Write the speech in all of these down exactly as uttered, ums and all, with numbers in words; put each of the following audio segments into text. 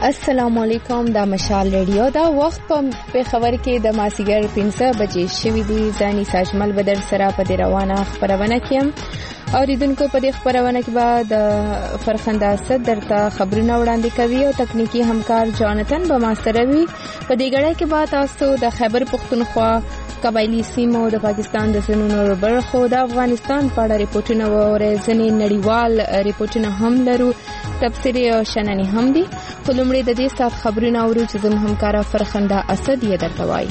السلام علیکم. دا مشال ریډیو دا وخت په خبر کې د ماسیګر پنځه بجې شوې دي. ځاني ساجمل بدر سره په دې روانه خبرونه کې اوریدونکو په دې خبرونه کې بعد فرخنده صدر ته خبرونه وړاندې کوي او تکنیکی همکار جانتن به ماستروي. په دې غړې کې بعد تاسو د خیبر پختونخوا قبایلی سیمو د پاکستان د سنونو برخو د افغانستان په اړه ریپورتونه او ځینې نړیوال ریپورتونه هم لرو. تفسیری او شننې هم دي. خلمړي د دې سات خبرونه اورو چې زموږ همکارا فرخنده اسد یې درته وایي.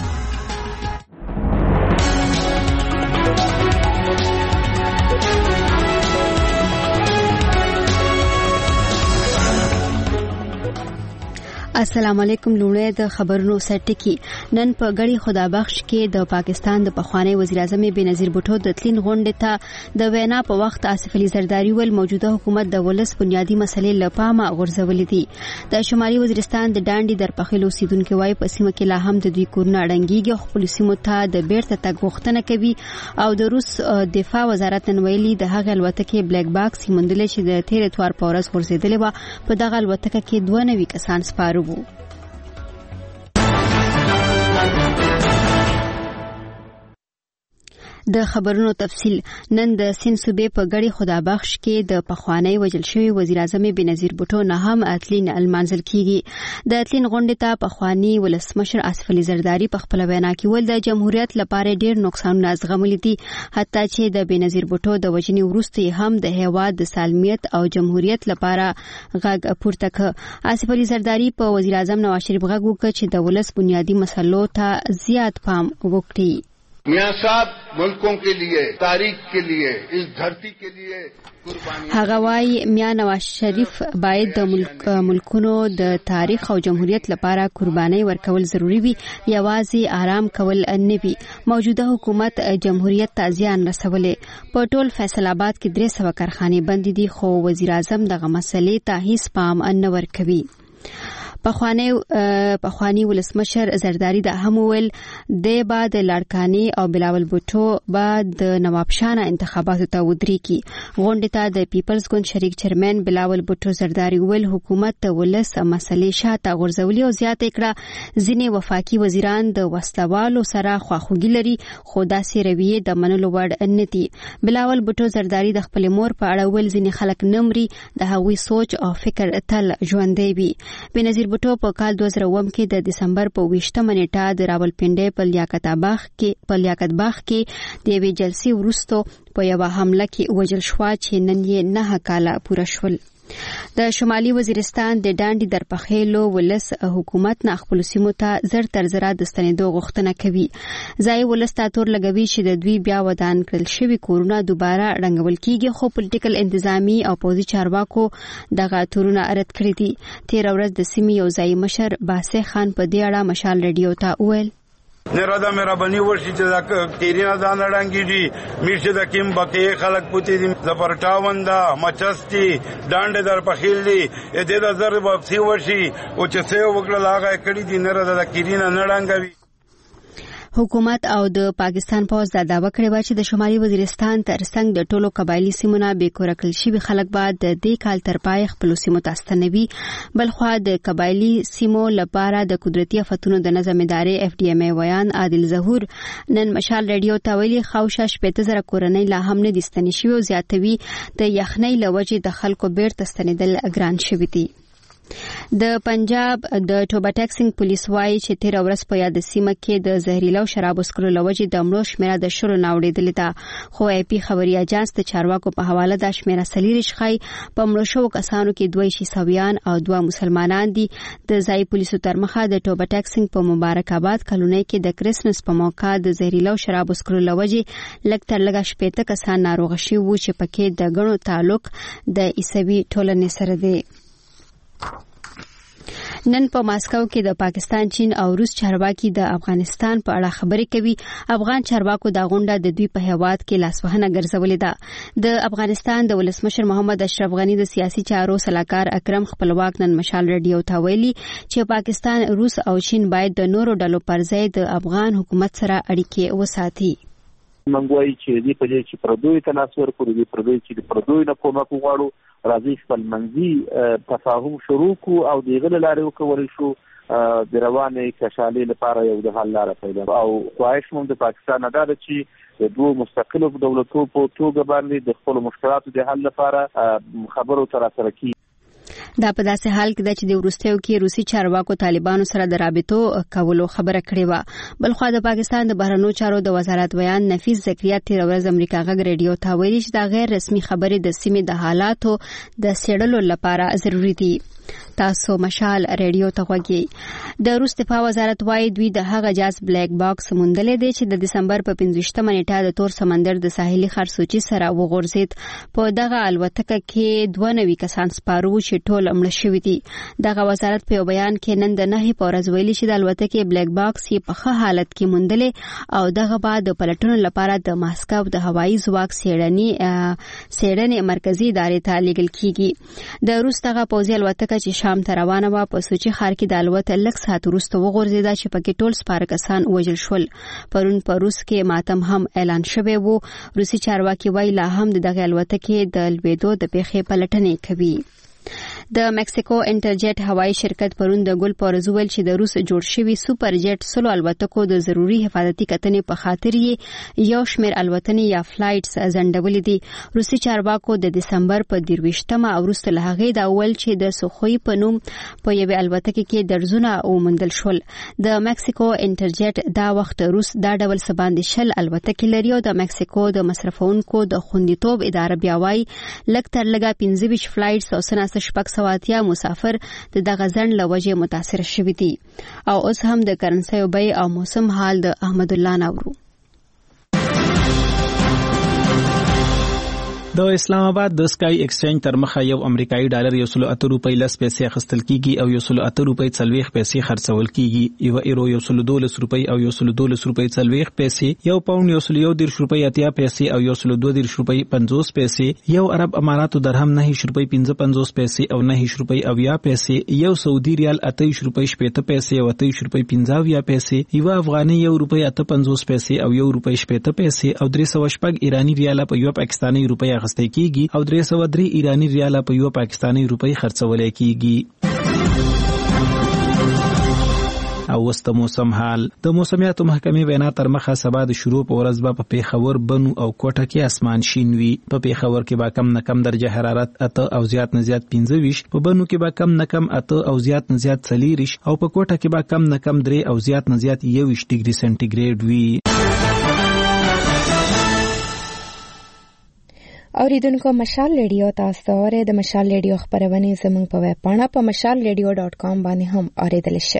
السلام علیکم. لومړی د خبرونو سرټکی. نن په غړي خدا بخش کې د پاکستان د پخوانی وزیر اعظم بنظیر بوټو د تلین غونډې ته د وینا په وخت آصف علي زرداری ول موجوده حکومت د ولس بنیادی مسلې لپاره غورځولې دي. د شمالي وزیرستان د ډانډي درپخیلو سیدونکو وايي په سیمه کې لا هم د دوی کورونه اړنګيږي. خپل سیمو ته د بیرته تګ غوښتنه کوي او د روس دفاع وزارت نن ویلي د هغه الوتکې بلیک باکس موندل چې د تیر اتوار په ورځ غورځېدلې و. په دغه الوتکه کې دوه نوي کسان سپاره. د خبرونو تفصیل. نن د سین صوبې په غړي خدا بخش کې د پخوانی وجل شوی وزیر اعظم بنظیر بوټو نه هم اتلین المنزل کیږي. د اتلین غونډې ته پخوانی ولسمشر آصف علي زرداری په خپل وینا کې ول د جمهوریت لپاره ډیر نقصانونه زغملي دي، حتی چې د بنظیر بوټو د وجنې وروسته هم د هیواد د سالمیت او جمهوریت لپاره غږ پورته کړ. آصف علي زرداری په وزیر اعظم نواز شریف غږ وکړ چې د ولس بنیادی مسلو ته زیات پام وکړي. मियां साहब मुल्कों के लिए, तारीख के लिए, इस धरती के लिए هغه وايي میاں نواز شریف باید د ملک ملکونو د تاریخ او جمهوریت لپاره قرباني ورکول ضروری وي، یوازې آرام کول نه وي. موجوده حکومت جمهوریت ته زیان رسولې. په ټول فیصل آباد کې درې سوه کارخانې بند دي، خو وزیر اعظم دغه مسلې ته هیڅ پام نه ورکوي. پخوانی پخوانی ولسمشر زرداری د هم ویل د بعد لړکانی او بلاول بوټو بعد د نواب شاه انتخاباتو ته ودرېږي. غونډې ته د پیپلز ګوند شریک چیرمن بلاول بوټو زرداری ویل حکومت ته ولس مسلې شاته غورځولي او زیاته کړه ځینې وفاقي وزیران د وسلوالو سره خواخوږي لري، خو داسې رویه د منلو وړ نه دي. بلاول بوټو زرداری د خپل مور په اړه ویل ځینې خلک نمري، د هغوی سوچ او فکر تل ژوندی وي. بنظیر بوټو په کال دوه زره اووه کې د دسمبر په ویشتمه نیټه د راولپنډۍ په لیاقت باغ کې په لیاقت باغ کې د یوې جلسې وروسته په یوه حمله کې وژل شو چې نن یې نه کاله پوره شول. د شمالي وزیرستان د ډانډي درپخیلو ولس حکومت نه خپل سیمو ته زر تر زره د ستنېدو غوښتنه کوي. ځای ولس ته تور لګوي چې د دوی بیا ودان کړل شوي کورونه دوباره رنګول کیږي، خو پولیټیکل انتظامی او پوځي چارواکو دغه تورونه رد کړي دي. تیر ورځ د سیمې یو ځای مشر باسه خان په دې اړه مشال ریډیو ته وویل نرادا مهرباني وشي چې دا تیرینا ځان اړنګي دي میشه د کیم بکې خلک پوتې دي زپرټاوندا مچستی ډانډ در پخیل دي دې د زر واپسی وشي او چې څه وکړه لاغه کړي دي نرادا د کیرینا نړنګوي. حکومت او د پاکستان پوز دا دعوه کړې و چې د شمالي وزیرستان ترڅنګ د ټولو قبایلی سیمونو به کور کړل شي خلک بعد د دې کال تر پای خپل سیمو ته ستنوي. بلخو د قبایلی سیمو لپاره د قدرتي افتونو د نظم ادارې اف ډي ام ای ویان عادل ظهور نن مشال ریډیو ته ویلي خوشه شپږ زره کورنۍ لا هم نه دي ستنې شوي او زیاتوي د یخنۍ لوجې د خلکو بیرته ستنېدل ګران شوي دي. د پنجاب د ټوبا ټیکسنګ پولیس وايي چې تیر ورځ په یاد سیمه کې د زهريلو شرابو سکرو لوجې د مړو شمیره د شلو نه وړېدلې ده، خو ای پی خبري اجانس د چارواکو په حواله د شمیره څلېرویشت ښایي. په مړو شوو کسانو کې دوه عیسویان او دوه مسلمانان دي. د ځایي پولیسو تر مخه د ټوبا ټیکسنګ په مبارک آباد کلونۍ کې د کرسمس په موقع د زهريلو شرابو سکرو لوجې لږ تر لږه شپېته کسان ناروغه شوي وو چې پکې د ګڼو تعلق د عیسوي ټولنې سره دی. نن په ماسکو کې د پاکستان، چین او روس چارواکي د افغانستان په اړه خبرې کوي. افغان چارواکو دا غونډه د دوی په هیواد کې لاسوهنه ګرځولې ده. د افغانستان د ولسمشر محمد اشرف غني د سیاسي چارو سلاکار اکرم خپلواک نن مشال ریډیو ته ویلي چې پاکستان، روس او چین باید د نورو ډلو پر ځای د افغان حکومت سره اړیکې وساتي. منګوي چې دې په دې چې پردوی تناسور کوي دې پردوی چې پردوی نه کومه کوغړو راځي خپل منځي تفاهم شروع کو او دغه لارې وکول شو د روانې کشالې لپاره یو د حل لاره پیدا او خواهش مونږ د پاکستان ادا ده چې د دوه مستقلو دولتونو په توګه باندې د خپل مشکلاتو د حل لپاره خبرو تر سره کی. دا په داسې حال کې ده چې د وروستیو کې روسي چارواکو طالبانو سره د رابطو کولو خبره کړې وه. بلخوا د پاکستان د بهرنیو چارو د وزارت بیان نفیس زکریا تېره ورځ امریکا غږ ریډیو ته ویلي چې دا غیر رسمي خبرې د سیمې د حالاتو د څېړلو لپاره ضروري دي. تاسو مشال ریډیو ته غوږی. د روس دفاع وزارت وايي دوی د هغه جاز بلیک باکس موندلې دی چې د دسمبر په پنځویشتمه نیټه د تور سمندر د ساحلي خرسوچي سره وغورځید. په دغه الوتکه کې دوه نوي کسان سپارو چې ټول مړه شوي دي. دغه وزارت په یو بیان کې نن د نهي په ورځ ویلي چې د الوتکې بلیک باکس یې په ښه حالت کې موندلې او دغه بعد د پلټنو لپاره د ماسکو د هوایي ځواک څېړنې مرکزي ادارې ته لیږل کیږي. د روس دغه پوځي الوتکه چې شام ته روانه وه په سوچي ښار کې د الوت لږ ساعت وروسته وغورځېده چې پکې ټول سپاره کسان وژل شول. پرون په روس کې ماتم هم اعلان شوی و. روسي چارواکي وایي لا هم د دغه الوتکې د لوېدو د پیښې پلټنې کوي. د مکسیکو انټرجیټ هوایي شرکت پرون د ګل پورز ویل چې د روس جوړ شوی سوپر جیټ سلو الوتکو د ضروري حفاظتي کتنې په خاطر یې یو شمېر الوتنې یا فلایټس ځنډولې دي. روسي چارواکو د دسمبر په دیرویشتمه وروسته له هغې دا ویل چې د سخوی په نوم په یوې الوتکې کې درزونه وموندل شول. د مکسیکو انټرجیټ دا وخت روس دا ډول څه باندې شل الوتکې لري او د مکسیکو د مصرفونکو د خوندیتوب اداره بیا وایي لږ تر لږه پنځه ویشت فلایټس او سناسه شپږ سواتیا مسافر د دغه ځنډ له وجې متاثر شوي دي. او اوس هم د کرنسیو بیې او موسم حال د احمد الله نورو. د اسلام آباد د سکای ایکسچینج تر مخه یو امریکایي ډالر یو سل اته روپۍ لس پیسې اخیستل کیږي او یو سل اته روپۍ څلوېښت پیسې خرڅول کیږي. یو ایرو یو سل دولس روپۍ او یو سل دولس روپۍ څلوېښت پیسې، یو پاوند یو سل یو دېرش روپۍ اتیا پیسې او یو سل دوه دېرش روپۍ پنځوس پیسې، یو عرب اماراتو درهم نهه روپۍ پنځه پنځوس پیسې او نهه روپۍ اویا پیسې، یو سعودي ریال اته روپۍ شپېته پیسې او اته روپۍ پنځه اویا پیسې، یو افغاني یو روپۍ اته پنځوس پیسې او یو روپۍ شپېته پیسې او درې سوه شپږ ایراني ریاله په یو پاکستاني روپۍ اخیستل کیږي او درې سوه درې ایراني ریاله په یو پاکستاني روپۍ خرڅول کیږي. او اوس د موسم حال. د موسمیاتو محکمې وینا تر مخه سبا د شروع په ورځ به په پیښور، بنو او کوټه کې اسمان شین وي. په پیښور کې به کم نه کم درجه حرارت اته او زیات نه زیات پنځه ویشت، په بنو کې به کم نه کم اته او زیات نه زیات څلېرویشت او په کوټه کې به کم نه کم درې او زیات نه زیات یوویشت ډیګري سنټیګریډ وي. اوریدونکو مشال ریډیو تاسو اورئ. د مشال ریډیو خبرونه زموږ په ویب پاڼه په مشال ریډیو ډاٹ کام باندې هم اوریدل شي.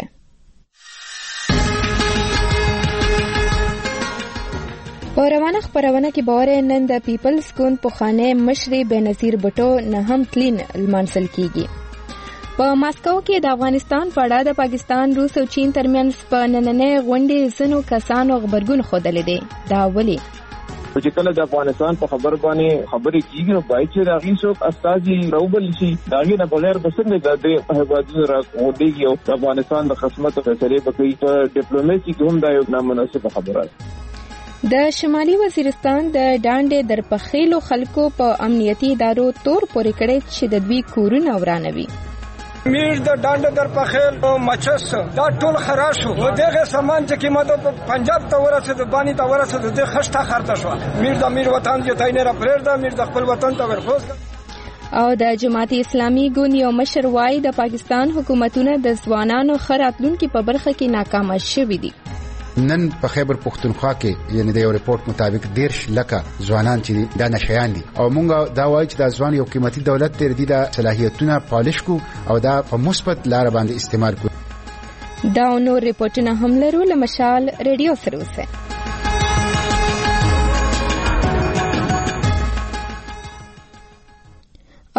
په روانه خبرونه کې باور نن د پیپلز ګوند پخوانی مشر بېنظیر بټو نه هم تلین لمانځل کیږي. په ماسکو کې د افغانستان په اړه د پاکستان، روس او چین ترمنځ په نننۍ غونډې ځینو کسانو خبرګون ښودلی دی. دا ولې؟ چې کله د افغانستان په خبر باندې خبرې کیږي نو باید چې راغی څوک استازي راوبل شي. دا غي نه بغیر د څنګه د دې هیوادونو راغونډيږي او د افغانستان د خدمت فیصله وکړي. په ډیپلوماسي کې هم دا یو نامناسب خبره ده. د شمالي وزیرستان د ډانډې درپخیلو خلکو په امنیتي ادارو تور پورې کړی چې د دوی کورونه ورانوي. میر د ډانډ در پخیل او مچس دا ټول خراشو و دغه سامان چې قیمته په پنجاب ته ورسېد، بانی ته ورسېد، د خشته خرته شو. میر د میر وطن دی تاینه را پرېږده، میر د خپل وطن ته ورخوز. او د جماعت اسلامي ګوند یو مشر وایي د پاکستان حکومتونه د ځوانانو ښه راتلونکي په برخه کې ناکامه شوي دي. نن په خیبر پختونخوا کې یعنی د یو ریپورت مطابق دیرش لکه ځوانان چې دا نشیان دي او مونږ دا وایي چې دا ځوان یو قیمتي دولت دی، د صلاحیتونه پالش کو او دا په مثبت لار باندې استعمال کو. دا نور ریپورتونه هم لرو. له مشال ریډیو سره اوسئ.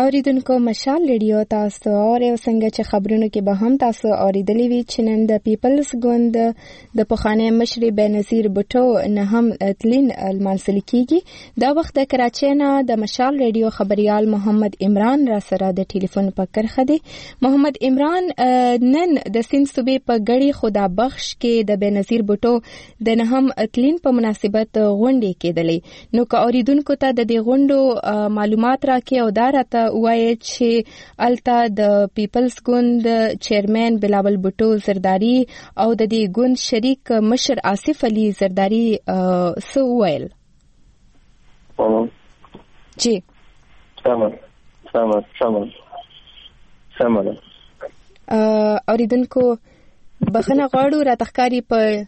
اوریدونکو مشال ریډیو تاسو او څنګه چې خبرونه کې به هم تاسو اوریدلې وی چې نن د پیپلز ګوند د پخوانی مشر بنظیر بوټو نه هم تلین المنسل کیږي دا وخت د کراچۍ نه د مشال ریډیو خبريال محمد عمران را سره د ټلیفون په کرخه دی. محمد عمران نن د سند صوبې په غړي خدا بخش کې د بنظیر بوټو د نه هم تلین په مناسبت غونډې کېدلې نو که اوریدونکو ته د دې غونډو معلومات راکې او دا راته وایي چې التا د پیپلز ګوند چیرمن بلاول بوټو زرداری او د دې ګوند شریک مشر آصف علي زرداری سو ویل. جی سلام سلام سلام سلام اوریدونکو بخنه غواړو را تخکاری په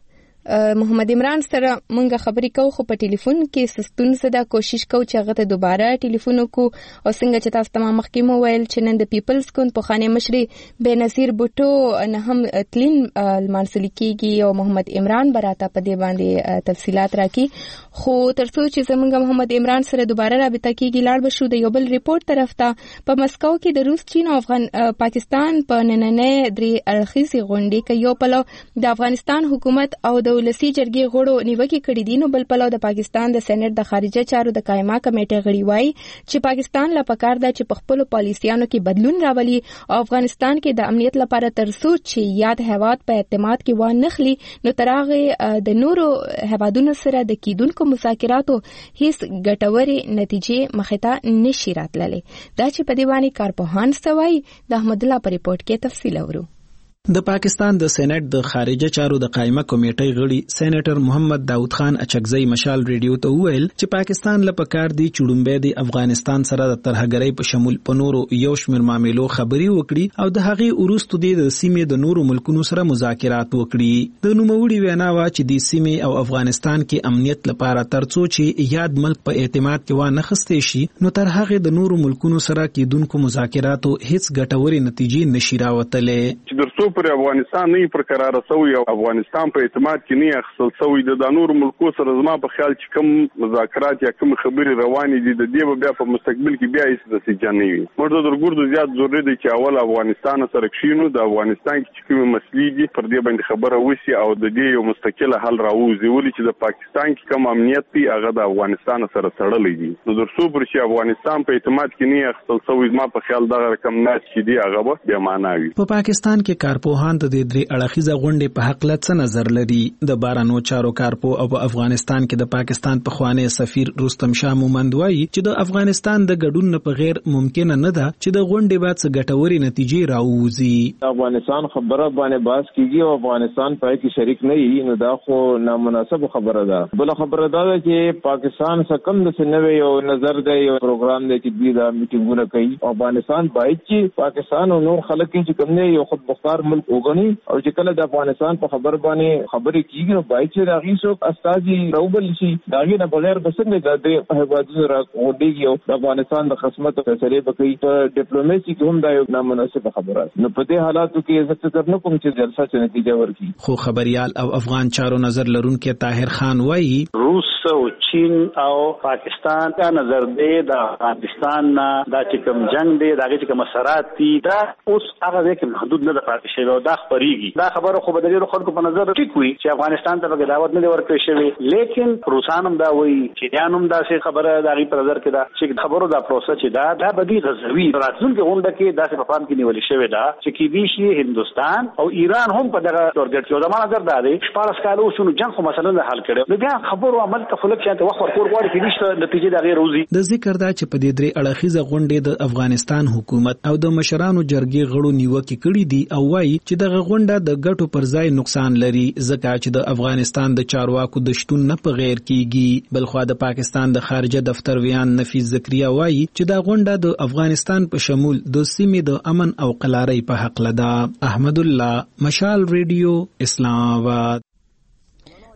محمد عمران سره مونږه خبرې کوو خو په ټلیفون کې سستون زده کوشش کوو چې هغه ته دوباره ټلیفون وکړو او څنګه چې تاسو تمام مخکې مو ویل چې نن د پیپلز ګوند په خانه مشري بنظیر بوټو نه هم تلین المنسل کیږي او محمد عمران براته په دې باندې تفصيلات راکړي خو ترڅو چې زمونږ محمد عمران سره دوباره رابطه کیږي لاړ بشو د یو بل ریپورت طرف ته په مسکو کې د روس چین او افغان پاکستان په نننې درې اړخیزي غونډې کې یو پلو د افغانستان حکومت او د ولسی جرګې غړو نیوکه کړې دي نو بل پلو د پاکستان د سېنات د خارجه چارو د قائمه کمیټې غړي وایي چې پاکستان لا پکار ده چې په خپل پالیسیانو کې بدلون راولي او افغانستان کې د امنیت لپاره ترڅو چې یاد هواد په اعتماد کې و نخلي نو ترغه د نورو هوادونو سره د کیدونکو مذاکراتو هیڅ ګټوري نتیجې مخته نشي راتللې دا چې په دیوانی کارپوهان سوای د احمد الله پر ریپورت کې تفصیل اورو. د پاکستان د سېنات د خارجه چارو د قائمه کمیټې غړي سېنیټر محمد داود خان اچکزئی مشال ریډیو ته ویل چې پاکستان له پکار دی چړومبې د افغانستان سره د ترهګرۍ په شمول په نورو یو شمېر معاملو خبري وکړي او د هغې وروسته د سیمې د نورو ملکونو سره مذاکرات وکړي. د نوموړي وینا وا چې د سیمې او افغانستان کې امنیت لپاره ترڅو چې یاد ملک په اعتماد کې و نه خستې شي نو تر هغه د نورو ملکونو سره کېدونکو مذاکراتو هیڅ ګټوري نتیجې نشي راوتلې. پر افغانستان نه پر قرار سوی او افغانستان په اعتماد کې نه اخصل سوی د دانور ملکو سره زما په خیال چې کوم مذاکرات یا کوم خبري روانې دي د دې بیا په مستقبل کې بیا هیڅ د سجن نه وي. موږ د ګردو زیات ضروري دی چې اول افغانستان سره کښینو د افغانستان کې کوم مسلې دي پر دې باندې خبره وسی او د دې یو مستقله حل راوځي ولې چې د پاکستان کې کوم امنیت دی هغه د افغانستان سره تړلې دي. نو درسو پر چې افغانستان په اعتماد کې نه اخصل سوی زما په خیال دا رقم نه چې دی هغه به بیا معنا وي. په پاکستان کې کارپوهان د دې درې اړخیزه غونډې په حق له څه نظر لري. د بارانو چارو کارپو او په افغانستان کې د پاکستان په خوانی سفیر رستم شاه مومند وایي چې د افغانستان د ګډون نه په غیر ممکن نه ده چې د غونډې بعد څه ګټوري نتیجې راوځي. افغانستان خبره باندې باس کیږي او افغانستان پای کې شریک نه وي نو دا خو نامناسب خبره ده. بل خبره ده چې پاکستان څخه کم د سنوي یو نظر دی یو پروګرام دی چې دوی دا میټینګونه کوي. افغانستان باید چې پاکستان او نور خلک چې کوم نه یو خود مختار ملک وګڼي او چې کله د افغانستان په خبر باندې خبرې کیږي نو باید چې راغی سو استاذي روبل شي داغه نه بغیر بسنګ د هوادو را وډیږي او د افغانستان د خدمت فیصله وکړي په ډیپلوماسي کې هم دا یو نامناسب خبره نو په دې حالاتو کې زه فکر نه کوم چې جلسه چې نتیجه ورکړي. خو خبريال او افغان چارو نظر لرونکي طاهر خان وایي روس او چین او پاکستان کا نظر دی د افغانستان نه دا چې کوم جنگ دی دا چې کوم سرات دي دا اوس هغه کې محدود نه پاتې شوی دا خبريږي. دا خبره خو بدلې خلکو په نظر ټیک وي چې افغانستان ته به دعوت نه ورکړي شوی لیکن روسانم دا وایي چې یانم دا څه خبره دا غي په نظر کې دا چې خبرو دا پروسه چې دا دا بدی غزوی راتلونکي غونډه کې دا څه په پام کې نیول شوی دا چې کې دي شي هندستان او ایران هم په دغه ټارګټ کې دا نظر دا دی شپږ کالو شنو جنگ خو مثلا نه حل کړي نو بیا خبرو عمل ته خلک چې وخت ورکول غواړي چې نشته نتیجه دا غیر روزي. د ذکر دا چې په دې درې اړخیزه غونډې د افغانستان حکومت او د مشرانو جرګې غړو نیوکه کړې دي او وايي چې دغه غونډه د ګټو پر ځای نقصان لري ځکه چې د افغانستان د چارواکو د شتون نه په غیر کیږي. بلخوا د پاکستان د خارجه دفتر ویان نفیس زکریا وایي چې دا غونډه د افغانستان په شمول د سیمې د امن او قلارۍ په حق لده. احمد الله مشال ریډیو اسلام آباد.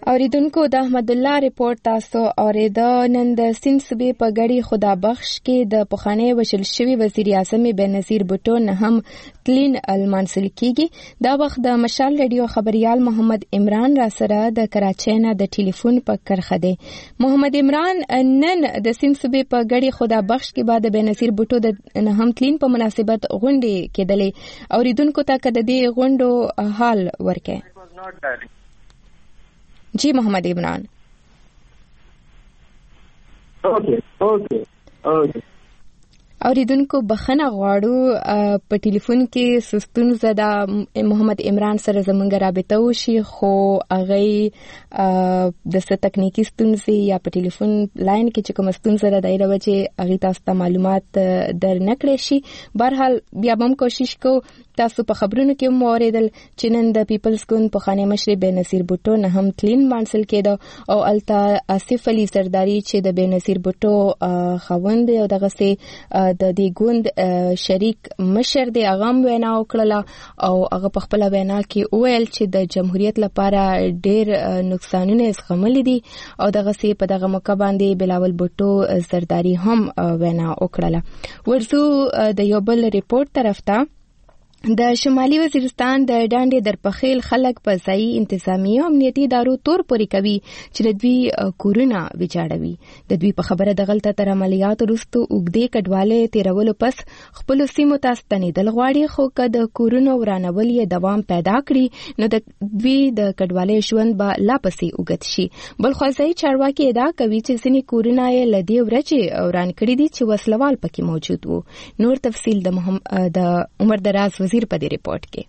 اوریدونکو د احمد الله ریپورت تاسو اوریدا. نن د سند صوبې په ګړی خدا بخش کې د پخوانی وشل شوی وزیر اعظم بنظیر بوټو نه هم تلین المنسل کیږي. دا وخت د مشال ریډیو خبريال محمد عمران را سره د کراچۍ نه د ټلیفون په کرخه دی. محمد عمران، نن د سند صوبې په ګړی خدا بخش کې بعد بنظیر بوټو د نه هم تلین په مناسبت غونډې کېدلې. اوریدونکو ته کده دی غونډو حال ورکه. جی محمد عمران. اوکے اوکے اوکے اوریدونکو بخنه غواړو په ټلیفون کې سستون زدا محمد عمران سره زمونږ رابطه وشي، خو هغه د ست تکنیکی ستونزې یا په ټلیفون لاین کې چې کوم ستونزه ده دایره وجه هغه تاسو ته معلومات در نکړې شي. بهرحال بیا هم کوشش کو تاسو په خبرونو کې مو اوریدل چې نن د پیپلز ګوند په خانه مشر بنظیر بوټو نه هم تلین مانسل کېده او التا آصف علي زرداری چې د بنظیر بوټو خوند او دغه سي د دې ګوند شریک مشر دی هغه وینا وکړه او هغه په خپل وینا کې وویل چې د جمهوریت لپاره ډېر نقصانونه زغملي دي او دغه سي په دغه موقع باندې بلاول بوټو زرداری هم وینا وکړه. ورزو د یو بل ریپورت طرف ته د شمالي وزیرستان د ډانډې درپخیل خلک په ځای انتظامی او امنیتي ادارو تور پوري کوي چې د دوی کورونه ویجاړوي. د دوی په خبره د غلطه تر عملیات وروسته اوږدې کډوالې تیرولو پس خپل سیمو ته ستنېدل غواړي، خو که د کورونو ورانول یې دوام پیدا کړي نو د دوی د کډوالۍ ژوند به لا پسې اوږد شي. بل خو ځای چارواکي ادعا کوي چې ځینې کورونه یې له دې ورځې وران کړي دي چې وسلوال پکې موجود وو. نور تفصیل د د عمر دراز وزیر په دې ریپورت کې.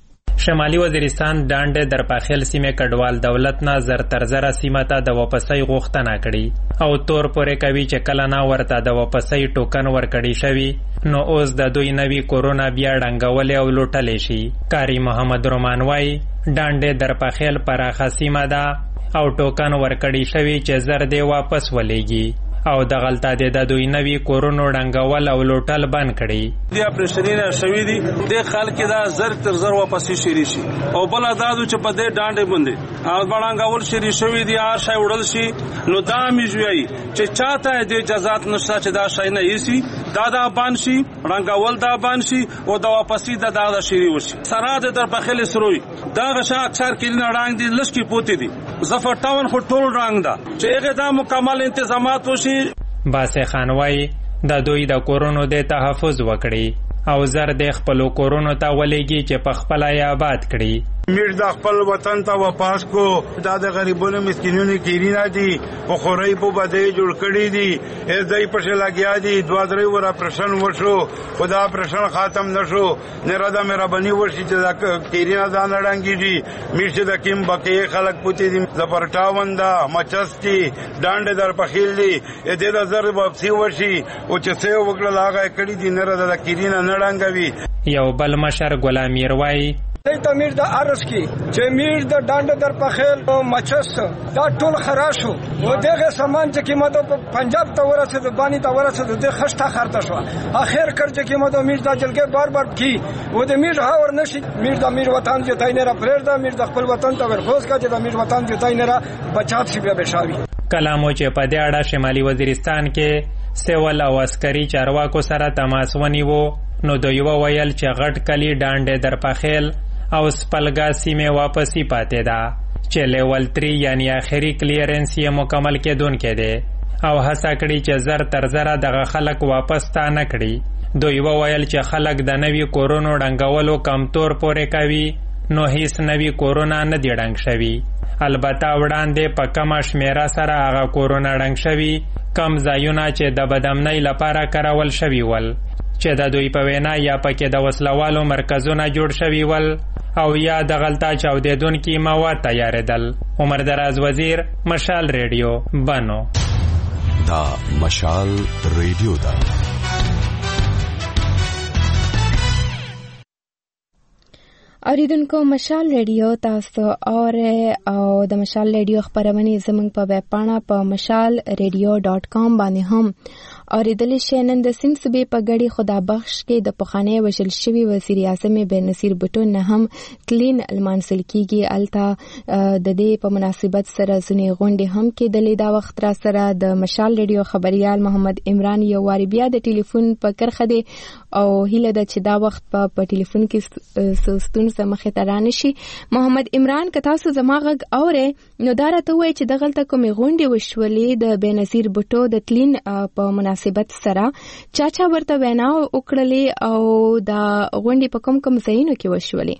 شمالي وزیرستان ډانډې درپاخیل سیمه کډوال دولت نه زر تر زره سیمه ته د واپسۍ غوښتنه کړي او تور پورې کوي چې کله نه ورته د واپسۍ ټوکن ورکړی شوی نو اوس د دوی نوي کورونا بیا ډنګولې او لوټلې شي. کاری محمد رومان وای ډانډې درپاخیل پراخه سیمه ده او ټوکن ورکړی شوی چې زر دې واپس ولېږي او د غلطه د دوی نوي کورونو ډنګول او لوټل بند کړي. دی اپریشنونه شوی دي د خلک دا زر تر زر واپس شي شي او بل دادو چې په دې ډانډې باندې او بلانګول شي شوی دي هر شی وړل شي نو دا میږي چې چاته د اجازهات نشته چې دا شی نه یسي دا دا بان شي رنګول دا بان شي او دا واپسې دا دا شي وشي. سره د در بخیل سروي دا غشا اکثر کې نه رنګ دي لشکي پوتې دي ظفر ټاون خو ټول رنګ دا چې هغه دا مکمل انتظامات وشي. باسه خانوای د دوی د کورونو د تحفظ وکړي او زر د خپل کورونو ته ولېږي چې په خپل یې آباد کړي. میر د خپل وطن ته واپس کو دا د غریبونو مسکینونو کیرینا دي او خوري په بده جوړ کړي دي اس دای په لګیا دي دوا درې ور اپریشن وشو خدا اپریشن ختم نشو نه را د مهرباني وشي چې دا کیرینا ځان لړانګي دي میرشه د کیم بکې خلک پوتې دي زپرټاوندا مچستی ډانډ در پخیل دي دې د زر واپسی وشي او چې څه وکړه لاغه کړي دي نه را د کیرینا نړانګوي. یو بل مشر غلام میروای د میر د ارس کې چې میر د ډانډ در پخیل او مچس دا ټول خراشو و دغه سامان چې قیمتو په پنجاب ته ورسېد بانی ته ورسېد د خشته خرته شو اخر کړ چې قیمتو میر د جلګه بار بار کی و د میر هاور نشي میر د میر وطن چې تاینه را پرېږده میر د خپل وطن ته ورخوز کا چې د میر وطن چې تاینه را بچات شي بیا بشاوي. کلامو چې په دې اړه شمالي وزیرستان کې سیول او عسکري چارواکو سره تماس ونیو نو دوی وویل چې غټ کلی ډانډ در پخیل او سپلګا سیمه واپسی پاتې ده چې لیول تری یعنی آخري کلیرنس یې مکمل کېدونکې ده او هڅه کړې چې زر تر زره دغه خلک واپس تا نه کړي. دوی وویل چې خلک د نوي کورونو ډنګولو کم تور پورې کوي نو هیڅ نوي کورونا نه دی ډنګ شوي. البته وړاندې په کمه شمیره سره هغه کورونا ډنګ شوي کم ځایونه چې د بدامنۍ لپاره کارول شوي ول چې د دوی په وینا یا پکې د وسلوالو مرکزونه جوړ شوي ول او یا د غلطه چاودیدونکي مواد تیارېدل. عمر دراز وزیر، مشال ریډیو، بنو. دا مشال ریډیو دا اوریدونکو مشال ریډیو تاسو اور او د مشال ریډیو خبرونه زموږ په ویب پاڼه په مشال ریډیو ډاٹ کام باندې هم اوریدل شئ. نن د سند صوبې په غړي خدا بخش کې د پخوانی وشل شوی وزیر اعظم بنصیر بوټو نه هم کلین المانسل کیږي. التا د دې په مناسبت سره زنی غونډې هم کېدلې. دا وخت را سره د مشال ریډیو خبريال محمد عمران یو واری بیا د ټلیفون په کرخه دی او هیله ده چې دا وخت په په ټلیفون کې سستون سمخه ترانه شي. محمد عمران که تاسو زما غږ اوره نو دا راته وایي چې دغلته کومې غونډې وشولې د بنصیر بوټو د کلین په مناسبت سره چا چا ورته وینا وکړلې او دا غونډې په کوم کوم ځایونو کې وشولې؟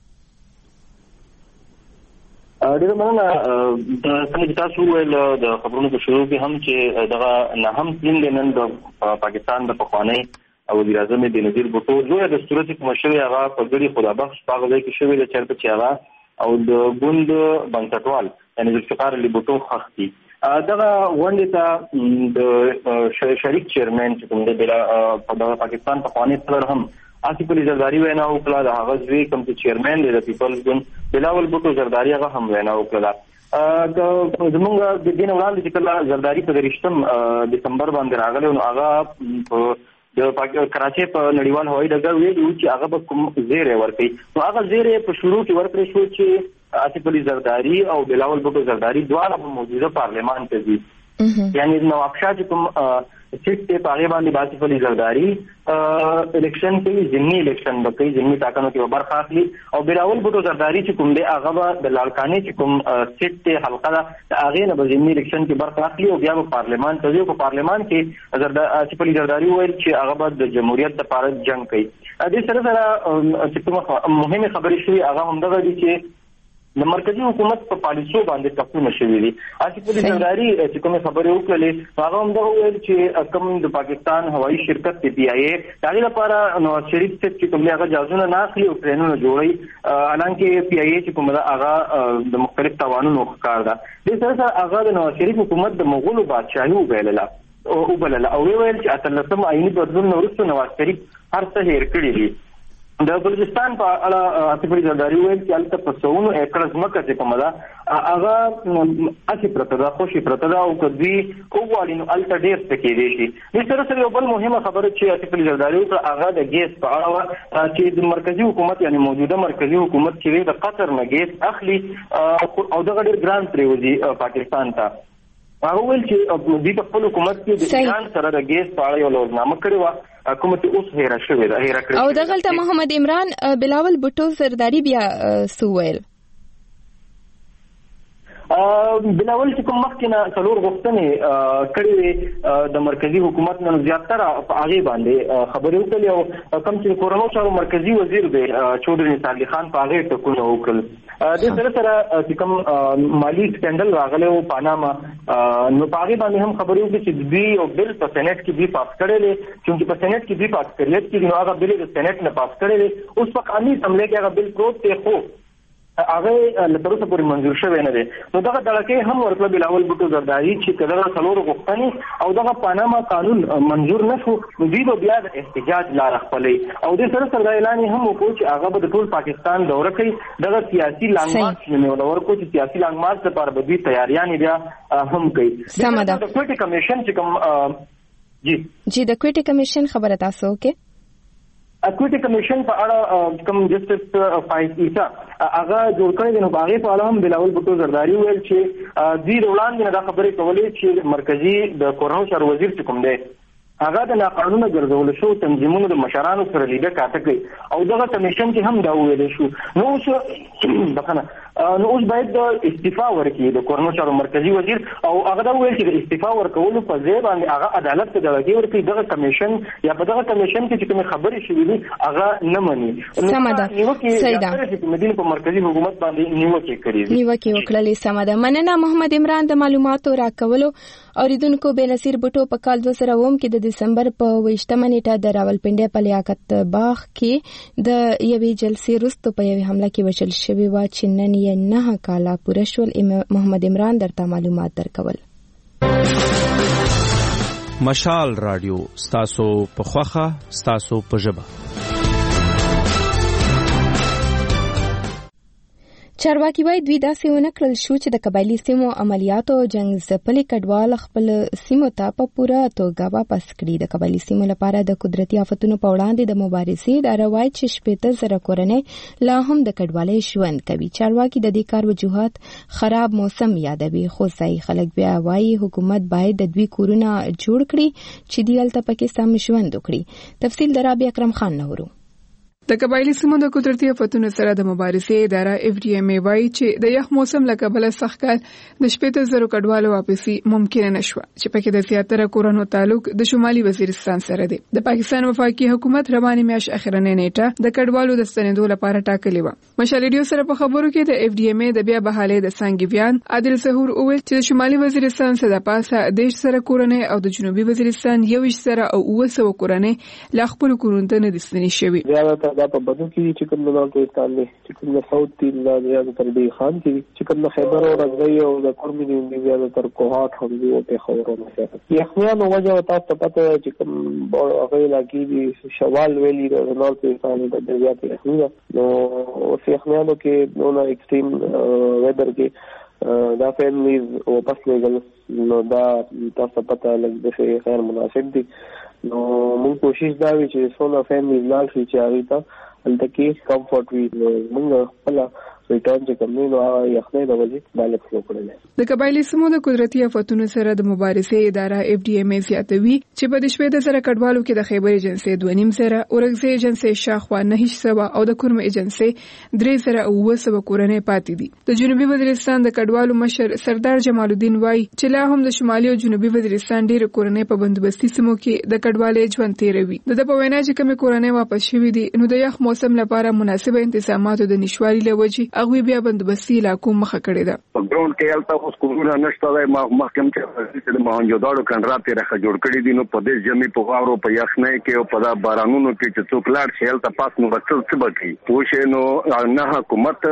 ډېر مننه. د څنګه تاسو ویل د خبرونو په شروع کې هم چې دغه نه هم کلین نن د پاکستان د پخوانی وزیر اعظم بنصیر بوټو زوی د صورت کوم شوی هغه په غړي خدا بخش په ځای کې شوی د چرته چې هغه او د ګوند بنسټوال یعنی ذوالفقار علي بوټو خختي دغه غونډې ته د شریک چیرمن چې کوم د پاکستان په قانون سره هم آصف علي زرداری وینا وکړه. د هغه ځوی کوم چې چیرمن دی د پیپلز ګوند بلاول بوټو زرداری هغه هم وینا وکړه. د زمونږ د دین وړاندې چې کله زرداری په درشتم دسمبر باندې راغلی نو هغه د کراچۍ په نړیوال هوایي ډګر ویلي چې هغه به کوم زیری ورکړي. نو هغه زیری په شروع کې ورکړی شو چې آصف علي زرداری او بلاول بوټو زرداری دواړه په موجوده پارلمان ته ځي. یعنی نواب شاه چې کوم سیټ ته په هغې باندې آصف علي زرداری الیکشن کوي، ضمني الیکشن به کوي، ضمني ټاکنو کې به برخه اخلي او بلاول بوټو زرداری چې کوم دی هغه به د لاړکانې چې کوم سیټ ته حلقه ده د هغې نه به ضمني الیکشن کې برخه اخلي او بیا به پارلمان ته ځي. په پارلمان کې آصف علي زرداری وویل چې هغه به د جمهوریت لپاره جنګ کوي. دې سره سره چې کومه مهمې خبرې شوي هغه همدغه دي چې د مرکزی حکومت په پالیسو باندې ټاکنې شوې دي. آصف علي زرداری چې کومې خبرې وکړلې هغه همدغه وویل چې کوم د پاکستان هوایي شرکت دی پی آی اے د هغې لپاره نواز شریف صاحب چې کوم دی هغه جهازونه نه اخلي او ټرینونه جوړوي، حالانکې پی آی اے چې کومه ده هغه د مختلف تاوانونو ښکار ده. دې سره سره هغه د نواز شریف حکومت د مغولو بادشاهي وبلله وبلله او ویل چې اتلسم آئیني بدلون نه وروسته نواز شریف هر څه هېر کړي دي. د بلوچستان په اړه آصف علي زرداری ویل چې هلته په سوونو ایکړه ځمکه چې کومه ده هغه هسې پرته ده، خوشې پرته ده او که دوی وغواړي نو هلته ډېر څه کېدی شي. دې سره سره یو بل مهمه خبره چې آصف علي زرداری وکړه هغه د ګیس په اړه وه چې د مرکزي حکومت یعنې موجوده مرکزي حکومت چې دی د قطر نه ګیس اخلي او دغه ډېر ګران پرېوځي پاکستان ته. هغه ویل چې دوی په خپل حکومت کې د ایران سره د ګیس په اړه یو لوزنامه کړې وه کومه چې اوس هېره شوې ده هېره کړې او دغلته محمد عمران بلاول بوټو زرداری بیا څه وویل؟ بلاول چې کوم مخکې نه څلور غوښتنې کړې وې د مرکزي حکومت نه زیاتره په هغې باندې خبرې وکړلې او کوم چې کورنیو چارو مرکزي وزیر دی چودري نثار علي خان په هغې ټکونه وکړل. دې سره سره چې کوم مالي سکینډل راغلی و پاناما نو په هغې باندې هم خبرې وکړې چې دوی یو بل په سینټ کې دوی پاس کړی دی، چونکې په سینټ کې دوی په اکثریت کې دي نو هغه بل یې د سینټ نه پاس کړی دی. اوس په قانوني اسمبلۍ کې هغه بل پروت دی خو هغه له تر اوسه پورې منظور شوی نه دی. نو دغه دړکې هم ورکړه بلاول بوټو زرداري چې که دغه څلورو غوښتنې او دغه پاناما قانون منظور نه شو نو دوی به بیا د احتجاج لاره خپلوي او دې سره سره دا اعلان یې هم وکړو چې هغه به د ټول پاکستان دوره کوي. دغه سیاسي لانګ مارچ نومې ورکړو چې سیاسي لانګ مارچ لپاره به دوی تیاریانې بیا هم کوي. سمه ده. د کوټې کمیشن چې کوم جی جی د کوټې کمیشن خبره تاسو وکړئ. اکوټي کمیشن په اړه کوم جسټس فایز عیسی هغه جوړ کړی دی نو په هغې په اړه هم بلاول بوټو زرداري ویل چې دوی د وړاندې نه دا خبرې کولې چې مرکزي د کورنیو چارو وزیر چې کوم دی هغه د ناقانونه ګرځول شو تنظیمونو د مشرانو سره لیده کاته کوي او دغه کمیشن کې هم دا وویلی شو. نو اوس بخنه نو اوس باید د استعفا ورکړي د کورنیو چارو مرکزي وزیر او هغه دا وویل چې د استعفا ورکولو په ځای باندې هغه عدالت ته دعوې ورکړي. دغه کمیشن یا په دغه کمیشن کې چې کومې خبرې شوي دي هغه نه مني. سمه ده. صحیح ده. چې مدین په مرکزي حکومت باندې نیوکې کړي دي نیوکې وکړلې. سمه ده. مننه محمد عمران د معلوماتو راکولو. اوریدونکو بنصیر بوټو په کال دوه زره اووم کې د دسمبر په اوویشتمه نیټه د راولپنډۍ په لیاقت باغ کې د یوې جلسې وروسته په یوې حمله کې وژل شوې وه چې نن یې نهه کاله پوره شول. محمد عمران درته معلومات درکول. مشال رادیو ستاسو په خوخه ستاسو په ژبه. چارواکي وايي دوی داسې ونه کړل شو چې د قبایلي سیمو عملیاتو او جنگ ځپلي کډوال خپل سیمو ته په پوره توګه واپس کړي. د قبایلي سیمو لپاره د قدرتي آفتونو په وړاندې د مبارزې د روایت چې شپېته زره کورنۍ لا هم د کډوالۍ ژوند کوي. چارواکي د دې کار وجوهات خراب موسم یادوي، خو ځایي خلک بیا وايي حکومت باید د دوی کورونه جوړ کړي چې دوی هلته پکې سم ژوند وکړي. تفصیل د رابعه اکرم خان نورو. د قبایلي سیمو د قدرتي آفتونو سره د مبارزې اداره اف ډي ایم وايي چې د یخ موسم له کبله سخت کال د شپېته زره کډوالو واپسي ممکن نه شو چې پکې د زیاتره کورونو تعلق د شمالي وزیرستان سره دی. د پاکستان وفاقي حکومت رواني میاش اخرنۍ نیټه د کډوالو د ستنېدو لپاره ټاکلې و. مشال ریډیو سره په خبرو کې د اف ډي ایم د بیا بحالۍ د څنګه بیان عادل ظهور اویل چې د شمالي وزیرستان سره پاسه دیش سره کورنۍ او د جنوبي وزیرستان یو سره او اوه سوه کورنۍ لا خپل کورونو ته نه دي ستنې شوي. دا په بدو کې چې کوم نه پاکستان دی چې کوم نه ساوث دی دا زیاده تر دی خان کې چې کوم نه خیبر او رضوی او د کورمي دی زیاده تر کوهات هم دی او په خبرونو سره یخنیانو وجه تاسو ته پته چې کوم هغه علاقې دي شوال ویلي د نور پاکستان د زیات یخنیا نو او یخنیانو کې نو ایکستریم ویدر کې دا فیملیز او پس لګل نو دا تاسو پته لګ د خیر مناسب دي. نو موږ کوشش دا وی چې څونه فیملی لال شي چې هغه ته الته کې کمفورټ وي. موږ خپل ریټرن چې کوم نو یخنۍ د وجې بالغ فلو کړل. د قبایلي سیمو د قدرتي آفتونو سره د مبارزې اداره اف ډي ایم زیاتوي چې په د شپېته زره کډوالو کې د خیبر ایجنسي دوه نیم زره، اورګزي ایجنسي شاخوا نه سوه او د کورم ایجنسي درې زره او اوه سوه کورنۍ پاتې دي. د جنوبي وزیرستان د کډوالو مشر سردار جمال الدین وای چې لا هم د شمالي او جنوبي وزیرستان ډېر کورنۍ په بندوبستي سیمو کې د کډوالۍ ژوند تیروي. د په وینا چې کومې کورنۍ واپس شوې دي نو د یخ موسم لپاره مناسب انتظاماتو د نشواري لوجې هغه بیا بندوبستي علاقو مخه کړې ده. په ګراوند کې الته اوس کومه نشته دی محکم چې د مهنجوداړو کنډرات راخه جوړ کړی دي نو په دې جمعي په واورو په یخنۍ کې او په دا بارانونو کې چې څوک لاړ شي الته پاس نو بچل څه بکی پوښې نو نه حکومت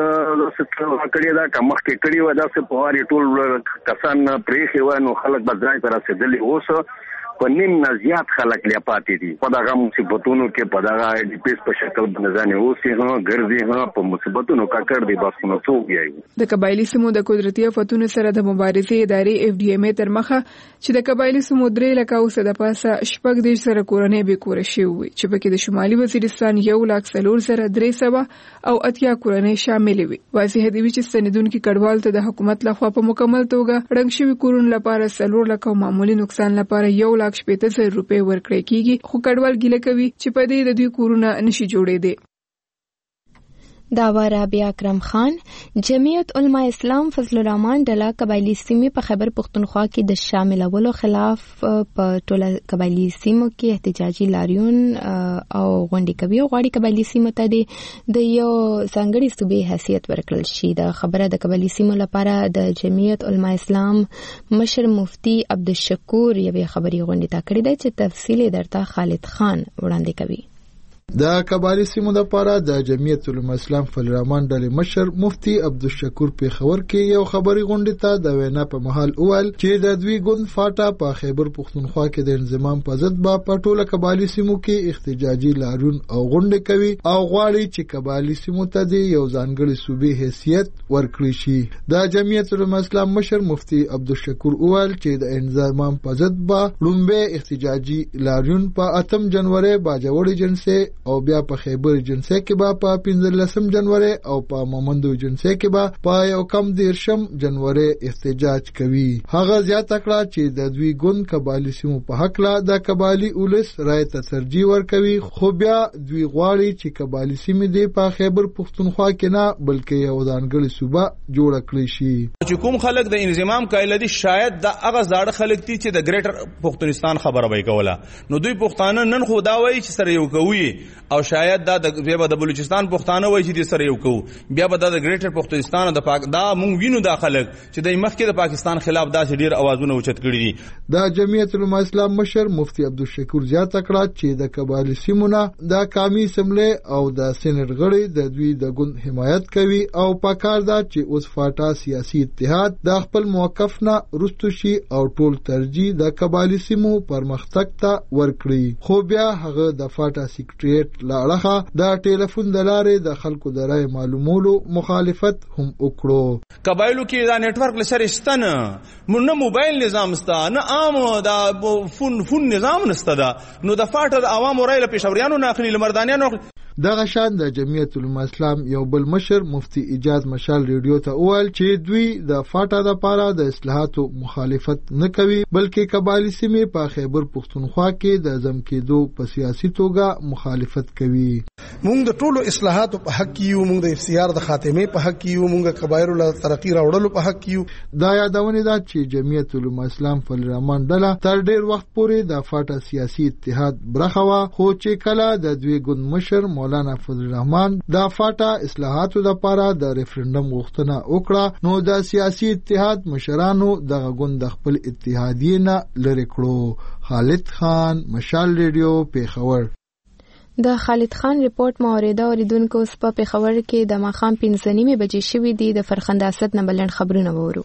څه کړی دا کوم کې کړی و دا څه په واري ټول کسان پرېخي و نو خلک بدای پر رسیدلی اوس په نیم نه زیات خلک لیا پاتې دي په دغه مصیبتونو کې په دغه ډي پی اس په شکل باندې ځانې اوسې هغه ګرځي هغه په مصیبتونو کاکړ دی بس نو څوک یې د قبایلي سیمو د قدرتي آفتونو سره د مبارزې ادارې اف ډي ایم تر مخه چې د قبایلي سیمو درې لکه اوسه د پاسه شپږ دیش سره کورنۍ به کور شي وي چې پکې د شمالي وزیرستان یو لاک څلور سره درې سوه او اتیا کورنۍ شامل وي. واضح دی چې ستنیدونکو کډوال ته د حکومت لخوا په مکمل توګه رنګ شوی کورونه لپاره څلور لک او معمولی نقصان لپاره یو لاک شپېته زره روپۍ ورکړل کیږي خو کډوال ګیله کوي چې په دې د دوی کورونه نشي جوړېدي. دا رابعه اکرم خان. جمعیت علماء اسلام فضل الرحمن ډله قبایلي سیمې په خیبر پښتونخوا کې د شاملولو خلاف په ټوله قبایلي سیمو کې احتجاجي لاریون او غونډې کوي. غواړي قبایلي سیمو ته د یو ځانګړي صوبې حیثیت ورکړل شي. د خبره د قبایلي سیمو لپاره د جمعیت علماء اسلام مشر مفتی عبدالشکور یوې خبري غونډې ته کړې ده چې تفصیل درته خالد خان وړاندې کوي. د قبایلي سیمو لپاره د جمعیت علماء اسلام فضل الرحمن ډلې مشر مفتی عبدالشکور په خبر کې یو خبري غونډه ته د وینا په محل اول چې د دوی ګوند فاټا په خیبر پښتونخوا کې د انضمام په ضد با په ټوله قبایلي سیمو کې احتجاجي لاریون او غونډه کوي او غواړي چې قبایلي سیمو ته د یو ځانګړي صوبې حیثیت ورکړي شي. د جمعیت علماء اسلام مشر مفتی عبدالشکور اول چې د انضمام په ضد با لومبه احتجاجي لاریون په اتم جنوري باجوړي جنسي او بیا په خیبر ایجنسي کې به په پنځلسم جنوري او په مومندو ایجنسي کې به په یو کم دیرشم جنوري احتجاج کوي. هغه زیاته کړه چې د دوی ګوند قبایلي سیمو په حق لا د قبایلي اولس رائے ته ترجیح ورکوي خو بیا دوی غواړي چې قبایلي سیمې د په خیبر پښتونخوا کې نه بلکې یو ځانګړي صوبه جوړ کړي شي. چې کوم خلک د انضمام قائل دي شاید د هغه زاړه خلک دي چې د ګریټر پښتونستان خبره وای کوله نو دوی پښتانه نن خو دا وایي چې سره یو کوي او شاید دا د بیا د بلوچستان پښتانه وایي چې سره یو کو بیا به د ګریټر پښتونستان د پاک دا مونږ وینو د خلک چې د مخکې د پاکستان خلاف داسې ډیر اوازونه اوچت کړي دي. د جمعیت علماء اسلام مشر مفتی عبدالشکور زیاته کړه چې د قبایلي سیمونه د قومي اسمبلی او د سېنات غړي د دوی د ګوند حمایت کوي او پکار دا چې اوس فاټا سیاسي اتحاد د خپل موقف نه رستو شي او ټول ترجیح د قبایلي سیمو پرمختګ ته ورکړي. خو بیا هغه د فاټا سیکریټریټ ډیبیټ لاړه د ټلیفون د لارې د خلکو د رای معلومولو مخالفت هم وکړو. قبایلو کې دا نت ورک لسره استنه نه موبایل نظام ستا نه عام دا فون فون نظام نسته دا نو د فاټر د عوامو رای له پېښوریانو نه اخلي لمردانیانو. دغه شان د جمعیت العلماء اسلام یو بل مشر مفتی اجاز مشال ریډیو ته وویل چې دوی د فاټا د پاره د اصلاحاتو مخالفت نه کوي بلکې قبایلی سیمې په خیبر پختونخوا کې د ځم کېدو په سیاسي توګه مخالفت کوي. موږ د ټولو اصلاحاتو په حق یو، موږ د افسیار د خاتمه په حق یو، موږ قبایلو له ترقی راوړلو په حق یو. دا یادونه ده چې جمعیت العلماء اسلام فضل الرحمن ډله تر ډیر وخت پورې د فاټا سیاسي اتحاد برخه وا، خو چې کله د دوی ګوند مشر مولانا فضل الرحمن د فاټا اصلاحاتو لپاره د ریفرندم غوښتنه وکړه نو د سیاسي اتحاد مشرانو دغه ګوند د خپل اتحادیه نه لری کړو. خالد خان، مشال ریډیو، پیښور. د خالد خان ریپورت مورده اوریدونکو په پیښور کې د ماخام پنځه نیمې بجې شوې دي. د فرخنده اسد نه بلند خبرونه وورو.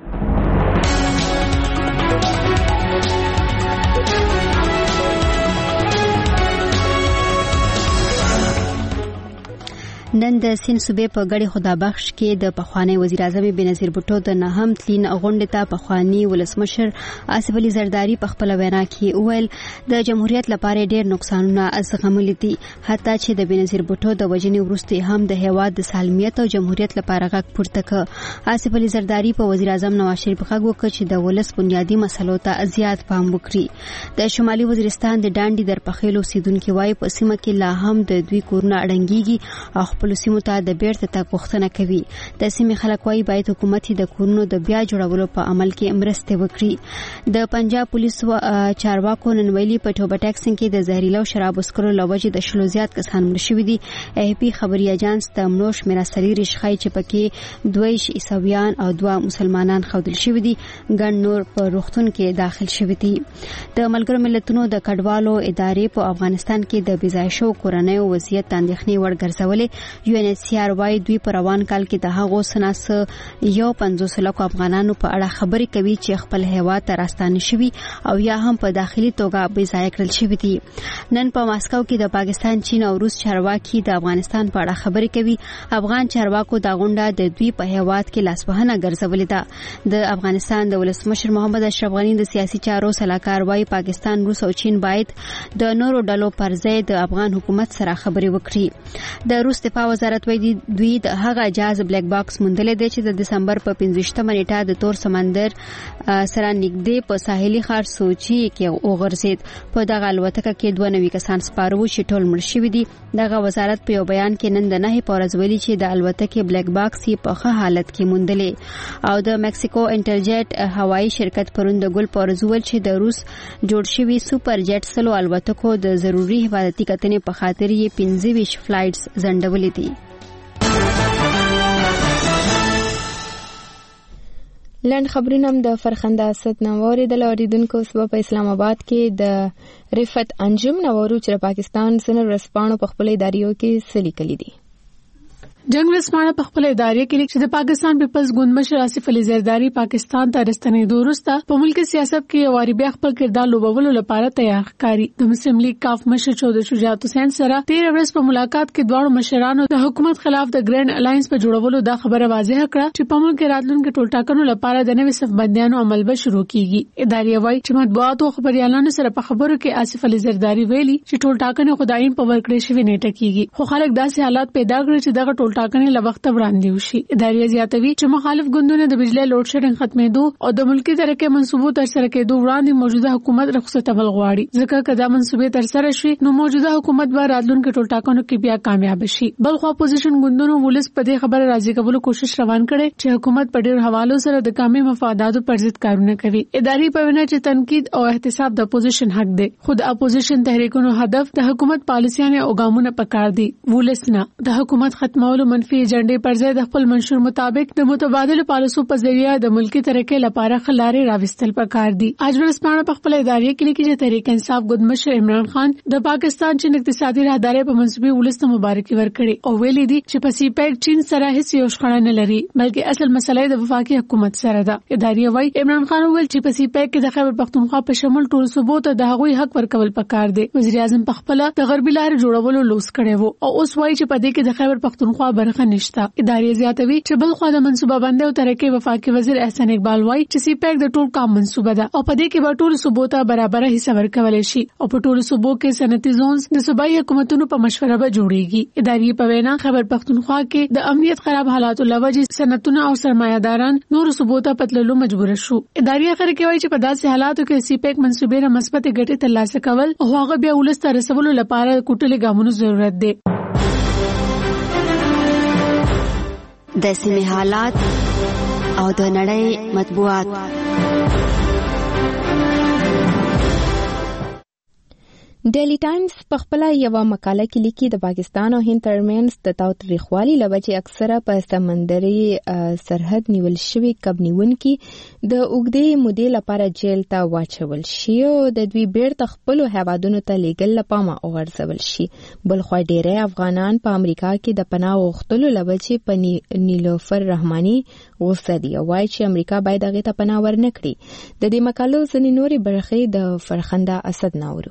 نن د سین صوبې په ګډي خدابخش کې د پخوانی وزیر اعظم بنظیر بوټو د نهم تلین غونډې ته پخوانی ولسمشر آصف علي زرداری په خپل وینا کې وویل د جمهوریت لپاره ډېر نقصانونه زغملي دي، حتی چې د بنظیر بوټو د وژنې وروسته هم د هیواد د سالمیت او جمهوریت لپاره غږ پورته کړ. آصف علي زرداری په وزیر اعظم نواز شریف غږ وکړ چې د ولس بنیادی مسلو ته زیات پام وکړي. د شمالي وزیرستان د ډانډي درپخیل اوسیدونکو وايي په سیمه کې لا هم د دوی کورونه اړنګيږي او خپل سیمو ته د بیرته تګ غوښتنه کوي. د سیمې خلک وايي باید حکومت د کورونو د بیا جوړولو په عمل کې مرسته وکړي. د پنجاب پولیسو چارواکو نن ویلي په ټوبه ټیکسن کې د زهرجن شراب اسکرو لوجه د شلو زیات کسان مړ شوي دي. ای پی خبري اجانس د منوش میراسلی رښخای چې پکې دویش عیسویان او دوا مسلمانان خودل شوي دي، ګڼ نور په روغتون کې داخل شوي دي. د ملګرو ملتونو د کډوالو ادارې په افغانستان کې د بيځای شو کورنۍ وضعیت اندېښنې وړ ګرځولې. یو ان ایچ سی آر وايي دوی په روان کال کې د هغو سناس یو پنځوس لکو افغانانو په اړه خبرې کوي چې خپل هیواد ته راستانه شوي او یا هم په داخلي توګه بې ځای کړل شوي دي. نن په ماسکو کې د پاکستان، چین او روس چارواکي د افغانستان په اړه خبرې کوي. افغان چارواکو دا غونډه د دوی په هیواد کې لاسوهنه ګرځولې ده. د افغانستان د ولسمشر محمد اشرف غني د سیاسي چارو سلاکار وايي پاکستان، روس او چین باید د نورو ډلو پر ځای د افغان حکومت سره خبرې وکړي. د روس دفاع وزارت وايي دوی د هغه جاز بلیک باکس موندلې دی چې د دسمبر په پنځوستمه نیټه د تور سمندر سره نږدې په ساحلي ښار سوچي کې وغورځید. په دغه الوتکه کې دوه نوي کسان سپاره وو چې ټول مړ شوي دي. دغه وزارت په یو بیان کې نن د نهې په ورځ ویلي چې د الوتکې بلیک باکس یې په ښه حالت کې موندلې. او د میکسیکو انټرجیټ هوایي شرکت پرون د ګل په ورځ ویل چې د روس جوړ شوي سوپر جیټ سلو الوتکو د ضروري حفاظتي کتنې په خاطر یې پنځه ویشت فلایټس ځنډولې دي. لنډ خبرونه هم د فرخنده اسد نووري د اوریدونکو سبب په اسلام آباد کې د رفت انجم نوورو چې پاکستان سره رسپانو په خپل اداریو کې سلی کلی دي. جنگ رسمانه په خپل ادارې کې چې د پاکستان پیپلز ګوند مشر آصف علي زرداری پاکستان ته راستنېدو وروسته په ملکی سیاست کې یو واری بیا خپل کردار لوبولو لپاره تیار ښکاري. د مسلم لیگ کاف مشر چودھری شجاعت حسین سره تیر ورځ په ملاقات کې دواړو مشرانو د حکومت خلاف د ګرینډ الاینس په جوړولو دا خبره واضح کړه چې په ملک راتلونکو ټولټاکنو لپاره د نوي صف بندیانو عمل به شروع کیږي. ادارې وايي چې مطبوعات او خبريالانو سره په خبرو کې آصف علي زرداری ویلي چې ټولټاکنې خدایم په ورکړې شوی نیټه کیږي، خو خلک داسې حالات پیدا کړي چې دغه ټولټاکنې لوخت وړاندې وشي. ادارې زیاتوي چې مخالف ګوندونه د بجلی لوډ شیډینګ ختمېدو او د ملکی ترقۍ منصوبو تر سره کېدو وړاندې موجوده حکومت رخصت عمل غواړي، ځکه که دا منصوبې تر سره شي نو موجوده حکومت به راتلونکي ټولټاکنو کې بیا کامیاب شي. بلخو اپوزیشن ګوندونو ولس په دې خبره راضي کولو کوشش روان کړي چې حکومت په ډېر حوالو سره د قومي مفاداتو پر ضد کارونه کوي. ادارې په وینا چې تنقید او احتساب د اپوزیشن حق دی، خو د اپوزیشن تحریکونو هدف د حکومت پالیسیانه او ګامونه پکار دي، ولس نه. د حکومت ختمولو جوړولو منفي ایجنډې پر ځای د خپل منشور مطابق د متبادل پالیسو په ذریعہ د ملکی ترقۍ لپاره خلارې راوستل پکار دي. اج ورځپاڼه په خپل ادارې کې لیکي چې تحریک انصاف ګوندمشر عمران خان د پاکستان چین اقتصادي راهدارۍ په منصوبې ولست مبارکي ورکړي او ویلي دي چې په سی پیک چین سره هیڅ یو شخړه نه لري بلکې اصل مسله د وفاقي حکومت سره ده. ادارې وايي عمران خان ویل چې په سی پیک کې د خیبر پختونخوا په شمول ټول صوبو ته د هغوی حق ورکول پکار دي. وزیر اعظم په خپل د غربي لارې جوړولو لوس کړي وو او اوس وايي چې په دې کې د خیبر پختونخوا برخه نشته. ادارې زیاتوي چې بل خو د منصوبه بندي او ترقۍ وفاقي وزیر احسان اقبال وايي چې سی پیک د ټول کام منصوبه ده او په دې کې به ټول صوبو ته برابر حصہ ورکول شي او په ټول صوبو کې صنعتي زونز د صوبایي حکومتونو په مشوره به جوړيږي. ادارې په وینا خیبر پختونخوا کې د امنیت خراب حالاتو لوجې صنعتونه او سرمایه‌داران نور صوبو ته پتللو مجبور شو. ادارې اخر کې وایي چې په داسې حالاتو کې سی پیک منصوبې را مثبت ګټې ترلاسه کول او هغه بیا ولست رسولو لپاره کوټلې ګامونو ضرورت دی. د سیمې حالات او د نړۍ مطبوعات. ډیلی ټایمز په خپل یو مقاله کې لیکي د پاکستان او هند ترمنځ د تاوتریخوالي لوجې اکثره په سمندري سرحد نیول شوی کب نیونکي د اوږدې مودې لپاره جیل ته واچول شي او د دوی بیرته خپلو هیوادونو ته لیږل لپاره وغورځول شي. بلخوا ډیری افغانان په امریکا کې د پناه غوښتلو لوجې په نیلوفر رحماني غوسه دي او وايي چې امریکا باید هغې ته پناه ورنکړي. د دې مقالو ځینې نورې برخې د فرخنده اسد ناورو.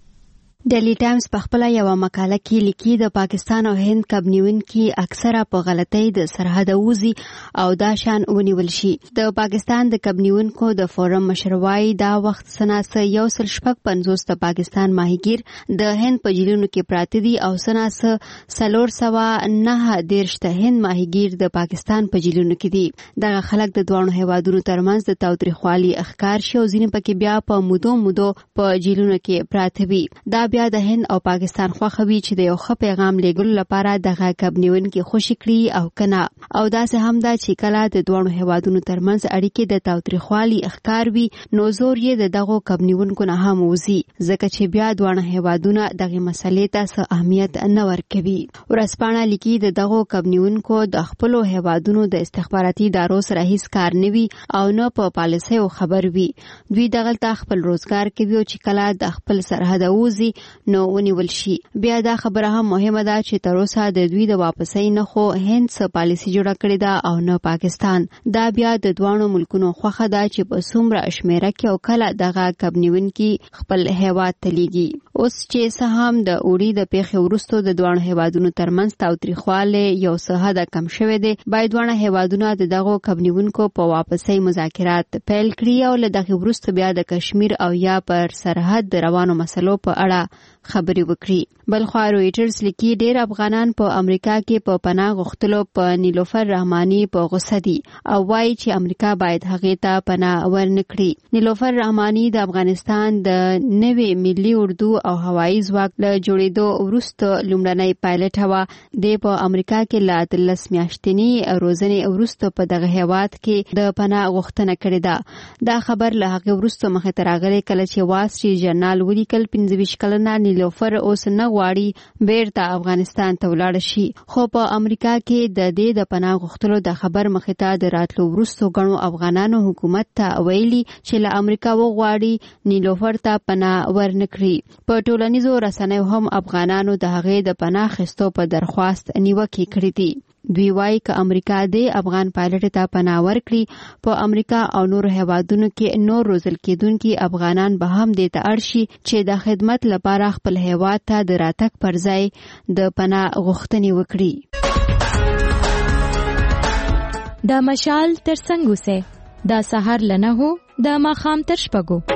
ډیلی ټایمز په خپل یو مقاله کې لیکي د پاکستان او هند کب نیونکي اکثره په غلطۍ د سرحد وزي او دا شان ونیول شي. د پاکستان د کب نیونکو د فورم مشروعي دا وخت سناسه یو سل شپږ پنځوس د پاکستان ماهیګیر د هند په جیلونو کې پراته دي او سناسه سلور سوا نه دیرش د هند ماهیګیر د پاکستان په جیلونو کې دي. دغه خلک د دوه هیوادونو ترمنځ د تاوتریخوالي اخکار شي او ځینې پکې بیا په مودو مودو په جیلونو کې پراته وي. دا بیا د هند او پاکستان خوښوي چې د یو ښه پیغام لیږلو لپاره دغه کب نیونکي خوشي کړي او کنه او داسې هم دا چې کله د دوه هیوادونو ترمنځ اړیکې د تاوتریخوالي اخکار وي نو زور یې د دغه کب نیونکو نه هم وزي ځکه چې بیا دوه هیوادونه دغه مسلې ته څه اهمیت نه ورکوي. ورځپاڼه لیکي د دغه کب نیونکو د خپل هیوادونو د استخباراتي ادارو سره هیڅ کار نه وي او نه په پالیسۍ خبر وي. دوی دغه خپل روزګار کوي او چې کله د خپل سرحد وزي نو ونیول شي. بیا دا خبره هم مهمه ده چې تر اوسه د دوی د واپسۍ نه خو هند څه پالیسي جوړه کړې ده او نه پاکستان. دا بیا د دوه ملکونو خوخه ده چې په څومره شمیره کې او کله دغه کب نیونکي خپل هیواد ته لیږي. اوس چې څه هم د اوړي د پیښې وروسته د دوه هیوادونو ترمنځ تاوتریخوالی یو څه حده کم شوی دی باید دوه هیوادونه د دغه کب نیونکو په واپسۍ مذاکرات پیل کړي او له دغه وروسته بیا د کشمیر او یا پر سرحد د روانو مسلو په اړه خبري وکړي. بلخوا رويټرز لیکي ډېر افغانان په امریکا کې په پناه غوښتلو په نیلوفر رحماني په غوسه دي او وایي چې امریکا باید هغې ته پناه ورنکړي. نیلوفر رحماني د افغانستان د نوې ملي اردو او هوایي ځواک له جوړېدو وروسته لومړنۍ پایلټ وه. د په امریکا کې له اتلس میاشتني روزنې وروسته په دغه هیواد کې د پناه غوښتنه کړې ده. دا خبر له هغې وروسته مخې ته راغلی کله چې وال سټریټ جرنال ولیکل پنځه ویشت کلنه نیلوفر اوس نه غواړي بیرته افغانستان ته ولاړ شي. خو په امریکا کې د دې د پناه غوښتلو د خبر مخې ته د راتلو وروسته ګڼو افغانانو حکومت ته ویلي چې له امریکا وغواړي نیلوفر ته پناه ورنکړي. په ټولنیزو رسنیو هم افغانانو د هغې د پناه اخیستو په درخواست نیوکې کړې دي. دوی وایي که امریکا د افغان پایلټ ته پناه ورکړي په امریکا او نور هیوادونو کې نور روزل کېدونکي افغانان به هم دې ته اړ شي چې د خدمت لپاره خپل هیواد ته د راتګ پر ځای د پناه غوښتنې وکړي. د مشال تر څنګ اوسه د سحر لنه هو د ماښام تر شپږو.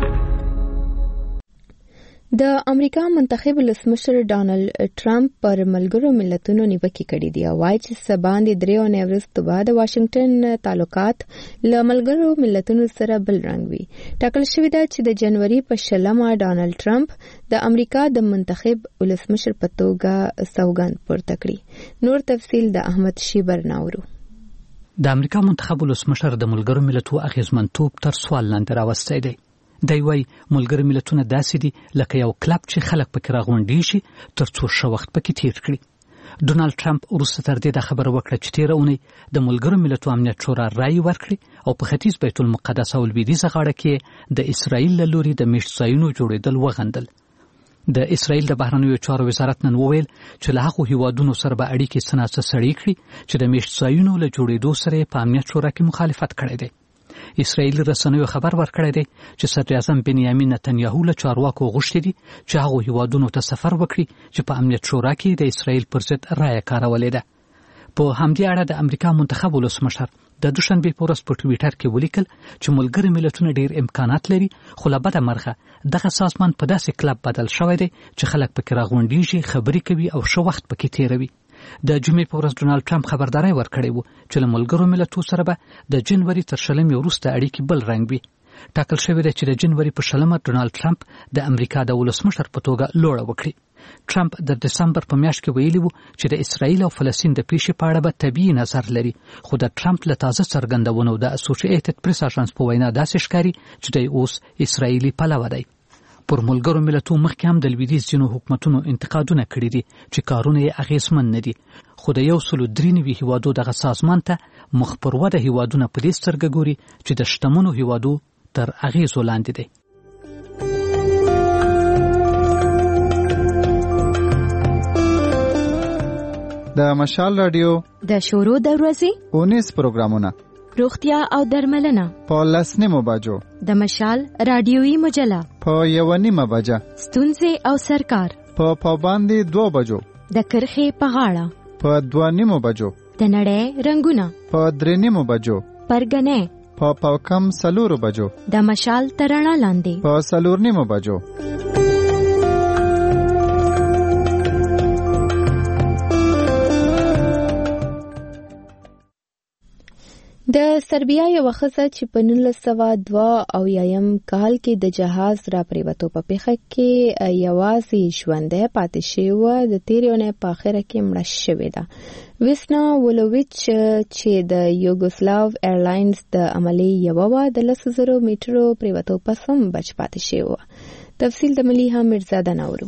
د امریکا منتخب ولسمشر ډانلډ ټرمپ پر ملګرو ملتونو نیوکې کړې دي او وايي چې سبا د دریو ورځو بعد واشنگټن تعلقات له ملګرو ملتونو سره بل رنګ وي. ټاکل شوی دی چې د جنوري په شلمه ډانلډ ټرمپ د امریکا د منتخب ولسمشر په توګه سوګند پورته کړي. نور تفصیل د احمد شیبر ناورو. د امریکا منتخب ولسمشر د ملګرو ملتونو اغیزمنتوب تر سوال لاندې راوستی دی. دی وایي ملګري ملتونه داسې دي لکه یو کلب چې خلک پکې راغونډي شي تر څو ښه وخت پکې تیر کړي. ډونالد ټرمپ وروسته تر دې د خبره وکړه چې تېره اونۍ د ملګرو ملتونو امنیت شورا رایې ورکړې او په ختیځ بیت المقدس او لویدیځه غاړه کې د اسرائیل له لوري د میشت ځایونو جوړېدل وغندل. د اسرائیل د بهرنیو چارو وزارت نن وویل چې له هغو هیوادونو سره به اړیکې څه ناڅه سړې کړي چې د میشت ځایونو له جوړېدو سره په امنیت شورا کې مخالفت کړی دی. اسرائیل رسنیو خبر ورکړی دی چې صدر اعظم بنیامین نتنیاهو له چارواکو غوښتي دي چې هغو هیوادونو ته سفر وکړي چې په امنیت شورا کې د اسرائیل پر ضد رایه کارولې ده. په همدې اړه د امریکا منتخب ولسمشر د دوشنبه په ورځ په ټویټر کې ولیکل چې ملګري ملتونه ډېر امکانات لري، خو له بده مرغه دغه سازمان په داسې کلب بدل شوی دی چې خلک پکې راغونډېږي، خبرې کوي او ښه وخت پکې تیروي. د جمعې په ورځ ډونالد ټرمپ خبرداری ورکړی و چې له ملګرو ملتونو سره به د جنوري تر شلمې وروسته اړیکې بل رنګ وي. ټاکل شوی دی چې د جنوري په شلمه ډونالد ټرمپ د امریکا د ولسمشر په توګه لوړه وکړي. ټرمپ د دسمبر په میاشت کې ویلي وو چې د اسرائیل او فلسطین د پیښې په اړه به طبیعي نظر لري، خو د ټرمپ له تازه څرګندونو د اسوسییټډ پریس اژانس په وینا داسې ښکاري چې دی اوس اسرائیلي پلوی دی. پر ملګرو ملتونو مخکې هم د لویدیځ ځینو حکومتونو انتقادونه کړي دي چې کارونه یې اغېزمن نه دي، خو د یو سلو درې نوي هیوادو دغه سازمان ته مخ پر وده هیوادونه په دې سترګه ګوري چې د شتمنو هیوادو تر اغېزو لاندې دی. د مشال رادیو د شورو د ورځې اونیس پروګرامونه، روغتیا او درملنه په لسنیمو بجو، د مشال رادیوي مجله په یو نیمه بجه، ستونزې او سرکار په پاباندې دو بجو، د کرخې په غاړه په دوه نیمو بجو، د نړۍ رنگونه په درې نیمو بجو، پرګنې په پاکم سلورو بجو، د مشال ترانه لاندې په سلور نیمو بجو. د سربیا یوه ښځه چې په نولس سوه دوه اویایم کال کې د جهاز را پریوتو په پیښه کې یوازې ژوندی پاتې شوې وه، د تېرې اونۍ په اخره کې مړه شوې ده. ویسنا ولوویچ چې د یوګوسلاو ایرلاینز د عملې یوه وه، د لسو زرو میټرو پریوتو پس هم بچ پاتې شوې وه. تفصیل د ملیحه میرزاده نورو.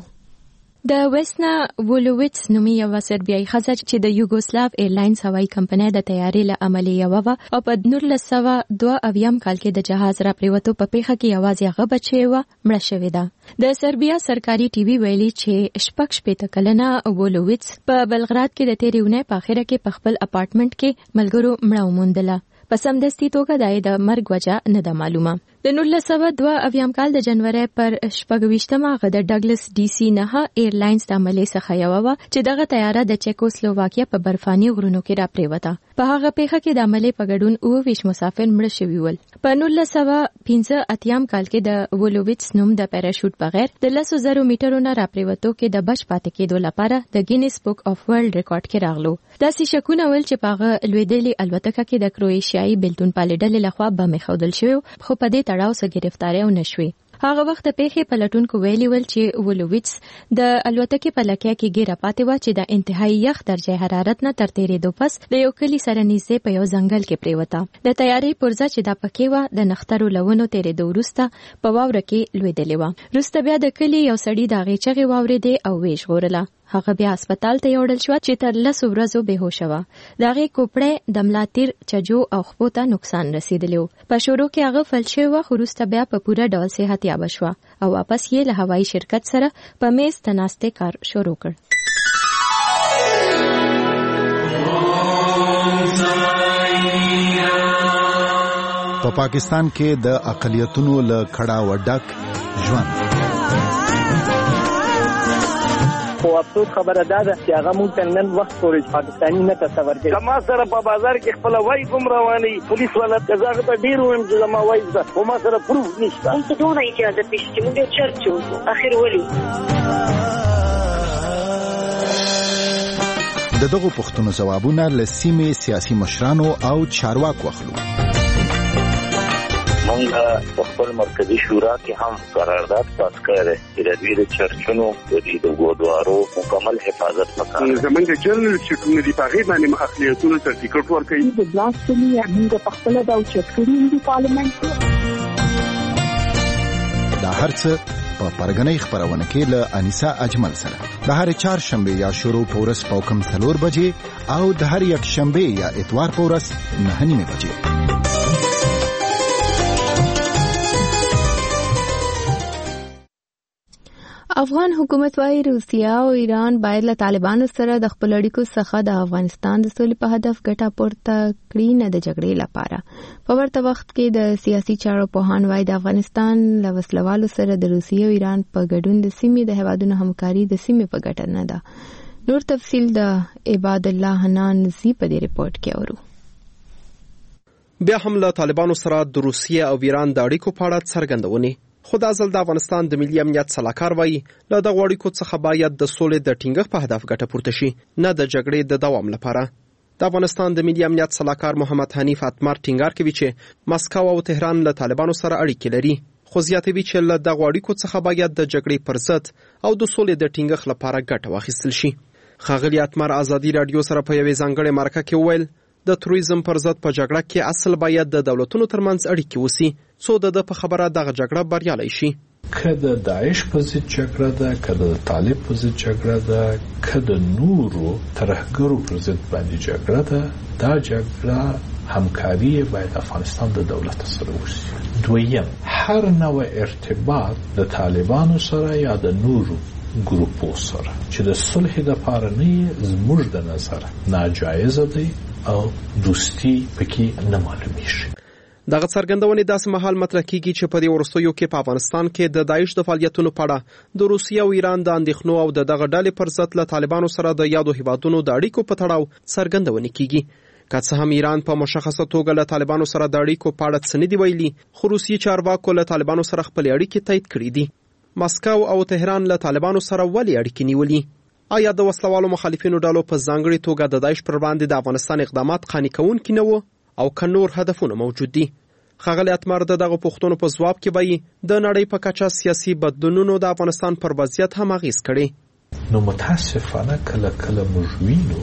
د ویسنا وولوویچ نومي یوه سربیایي ښځه چې د یوګوسلاو ایرلاینز هوایي کمپنۍ د تیارې له عملې یوه وه او په نولس سوه دوه اویایم کال کې د جهاز را پریوتو په پیښه کې یوازې هغه بچې وه مړه شوې ده. د سربیا سرکاري ټي وي ویلي چې شپږ شپېته کلنه وولوویچ په بلغراد کې د تېرې اونۍ په اخره کې په خپل اپارټمنټ کې ملګرو مړه وموندله. په سمدستي توګه د د مرګ وجه نه ده معلومه. د نولس سوه دوه اویایم کال د جنوري پر شپږ ویشتمه هغه د ډګلس ډي سي نه ایرلاینز د عملې څخه یوه وه چې دغه طیاره د چیکوسلوواکیا په برفاني غرونو کې را پریوته. په هغه پیښه کې د عملې په ګډون اووه ویشت مسافر مړه شوي ول. په نولس سوه پنځه اتیایم کال کې د وولوویچ نوم د پیراشوټ بغیر د لسو زرو میټرو نه را پریوتو کې د بچ پاتې کېدو لپاره د ګینیس بک اف ورلد ریکارډ کې راغلو. داسې شکونه ول چې په هغه لوېدلې الوتکه کې د کروئیشیایي بېلتون پالې ډلې لخوا بم ایښودل شوی، خو په دې تړاو څه ګرفتاري او نشوي. هغه وخت د پیښې پلټونکو ویلي ول چې وولوویچ د الوتکې په لکه کې ګیره پاتې وه چې د انتهایی یخ درجه حرارت نه تر تېرېدو پس د یو کلي سره نږدې په یو ځنګل کې پریوته. د تیارې پرزه چې دا پکې وه د نښترو له ونو تېرېدو وروسته په واوره کې لوېدلې وه. وروسته بیا د کلي یو سړي د هغې چغې واورېدې او ویې ژغورله. هغه بیا هسپتال ته یوړل شوه چې تر لسو ورځو بېهوشه وه. د هغې کوپړی د ملا تیر، چجو او خپو ته نقصان رسېدلی و. په شروع کې هغه فلج شوې وه، خو وروسته بیا په پوره ډول صحت یابه شوه او واپس یې له هوایي شرکت سره په میز د ناستې کار شروع کړ. په پاکستان کې د اقلیتونو له کړاوه ډک ژوند. خو افسوس خبره دا ده چې هغه موږ ته نن وخت پورې پاکستاني نه تصور کوي. ما سره په بازار کې خپله وایز هم رواني، پولیس والا که زه هغه ته ډېر ووایم چې زما وایز ده، خو ما سره پروف نشته. موږ ته دونه اجازه نشته چې موږ یو چرچ وکړو. اخر ولې د دغو پوښتنو ځوابونه له سیمې سیاسي مشرانو او چارواکو اخلو. مونږ په خپل مرکزي شورا کې هم قرارداد پاس کړی دی چې د دوی د چرچونو د دوی د ګودوارو مکمل حفاظت وکړي. زمونږ جنرال چې د هغې باندې اقلیتونو ته ټیکټ ورکوي. د بلاسفمي موږ په خپله دا اوچت کړي دي پارلمنټ کې. دا هر څه په پرګنۍ خبرونه کې له انیسا اجمل سره د هر چهار شنبه یا شروع پورس پوکم څلور بجې او د هر یک شنبه یا اتوار پورس نه نیمه بجې. افغان حکومت وايي روسیا او ایران باید له طالبانو سره د خپل اړیکو څخه د افغانستان د سولې په هدف ګټه پورته کړي نه د جګړې لپاره. په ورته وخت کې د سیاسي چارو پوهان وايي د افغانستان له وسلوالو سره د روسیا او ایران په ګډون د سیمې د هیوادونو همکاري د سیمې په ګټه نه ده. نور تفصیل د عباد الله حنان زی په دې ریپورت کې اورو. بیا هم له طالبانو سره د روسیا او ایران د اړیکو په اړه څرګندونې خو د ازل د افغانستان د ملي امنیت سلاکار وایي له دغو اړیکو څخه باید د سولې د ټینګښت په هدف ګټه پورته شي نه د جګړې د دوام لپاره. د افغانستان د ملي امنیت سلاکار محمد حنیف اتمر ټینګار کوي چې مسکو او تهران له طالبانو سره اړیکې لري خو زیاتوي چې له دغو اړیکو څخه باید د جګړې پر ضد او د سولې د ټینګښت لپاره ګټه واخیستل شي. ښاغلي اتمر ازادي راډیو سره په یوې ځانګړې مرکه کې وویل د تروریزم پر ضد په جګړه کې اصل باید د دولتونو ترمنځ اړیکې وسی څو د په خبره دغه جګړه بریالۍ شي. که د داعش په ضد جګړه ده، که د طالب په ضد جګړه ده، که د نورو ترهګرو پر ضد باندې جګړه ده، دا جګړه همکاري باید افغانستان د دولت سره وشي. دویم، هر نوع ارتباط د طالبانو سره یا د نورو ګروپو سره چې د صلح لپاره نه زموږ د نظر ناجایز دی او دوستی پکې نه معلومیږي. دغه څرګندونې داسې مهال مطرح کیږي چې په دې وروستیو کې په افغانستان کې د داعش د فعالیتونو په اړه د روسیې او ایران د اندېښنو او د دغه ډلې پر ضد له طالبانو سره د یادو هیوادونو د اړیکو په تړاو څرګندونې کیږي. که څه هم ایران په مشخصه توګه له طالبانو سره د اړیکو په اړه څه نه دي ویلي خو روسیې چارواکو له طالبانو سره خپلې اړیکې تایید کړې دي. مسکو او تهران له طالبانو سره ولې اړیکې نیولي؟ آیا د وسلوالو مخالفینو ډلو په ځانګړي توګه د داعش پر وړاندې د افغانستان اقدامات قانع کوونکي نه وو او که نور هدفونه موجود دي؟ ښاغلی اتمر د دغه پوښتنو په ځواب کې وایي د نړۍ په کچه سیاسي بدلونونو د افغانستان پر وضعیت هم اغیز کړی. نو متاسفانه کله کله موږ وینو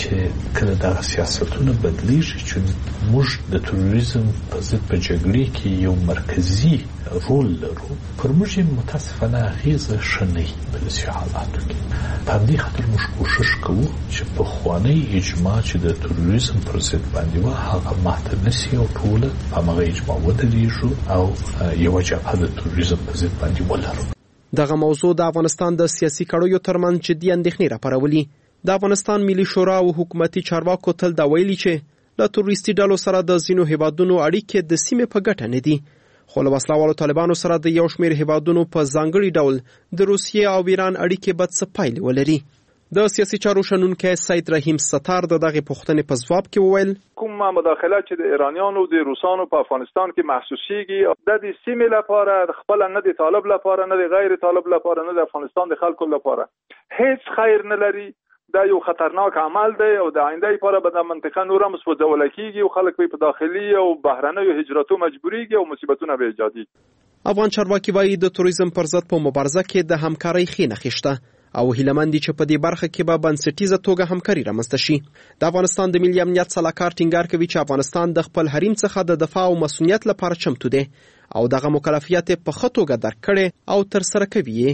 چې کله دغه سیاستونه بدلیږي چې موږ د تروریزم په ضد په جګړې کې یو مرکزي رول لرو پر موږ متاسفانه اغیزه ښه نه وي په داسې حالاتو کې. په همدې خاطر موږ کوشش کوو چې پخوانی اجماع چې د تروریزم پر ضد باندې وه هغه ماته نه سي او ټوله په همغه اجماع ودرېږو او یوه جبهه د تروریزم په ضد باندې ولرو. دغه موضوع د افغانستان د سیاسي کړیو ترمنځ جدي اندېښنې راپارولي. د افغانستان ملي شورا او حکومتي چارواکو تل دا ویلي چې له تروریستي ډلو سره د ځینو هیوادونو اړیکې د سیمې په ګټه نه دي خو له وسلوالو طالبانو سره د یو شمېر هیوادونو په ځانګړي ډول د روسیې او ایران اړیکې به څه پایلې ولري. د سیاسي چارو شنونکی سید رحیم ستار د دغې پوښتنې په ځواب کې وویل کوم مداخله چې د ایرانیانو د روسانو په افغانستان کې محسوسیږي د دې سیمې لپاره خپل نه د طالب لپاره نه د غیر طالب لپاره نه د افغانستان د خلکو لپاره هیڅ خیر نه لري. دا یو خطرناک عمل دی او د آینده لپاره به د منطقه نور هم سوځول کیږي او خلک په داخلي او بهرنیو هجرتو مجبوریږي او مصیبتونه به ایجادي. افغان چارواکي وایي د توریزم پر ضد په مبارزه کې د همکارۍ ښې نښې شته او هیلهمند دي چې په دې برخه کې به بنسټیزه توګه همکاري رامنځته شي. د افغانستان د ملي امنیت سلاکار ټینګار کوي چې افغانستان د خپل حریم څخه د دفاع او مسؤلیت لپاره چمتو دی او دغه مکلفیت په ښه توګه درک کړي او ترسره کوي.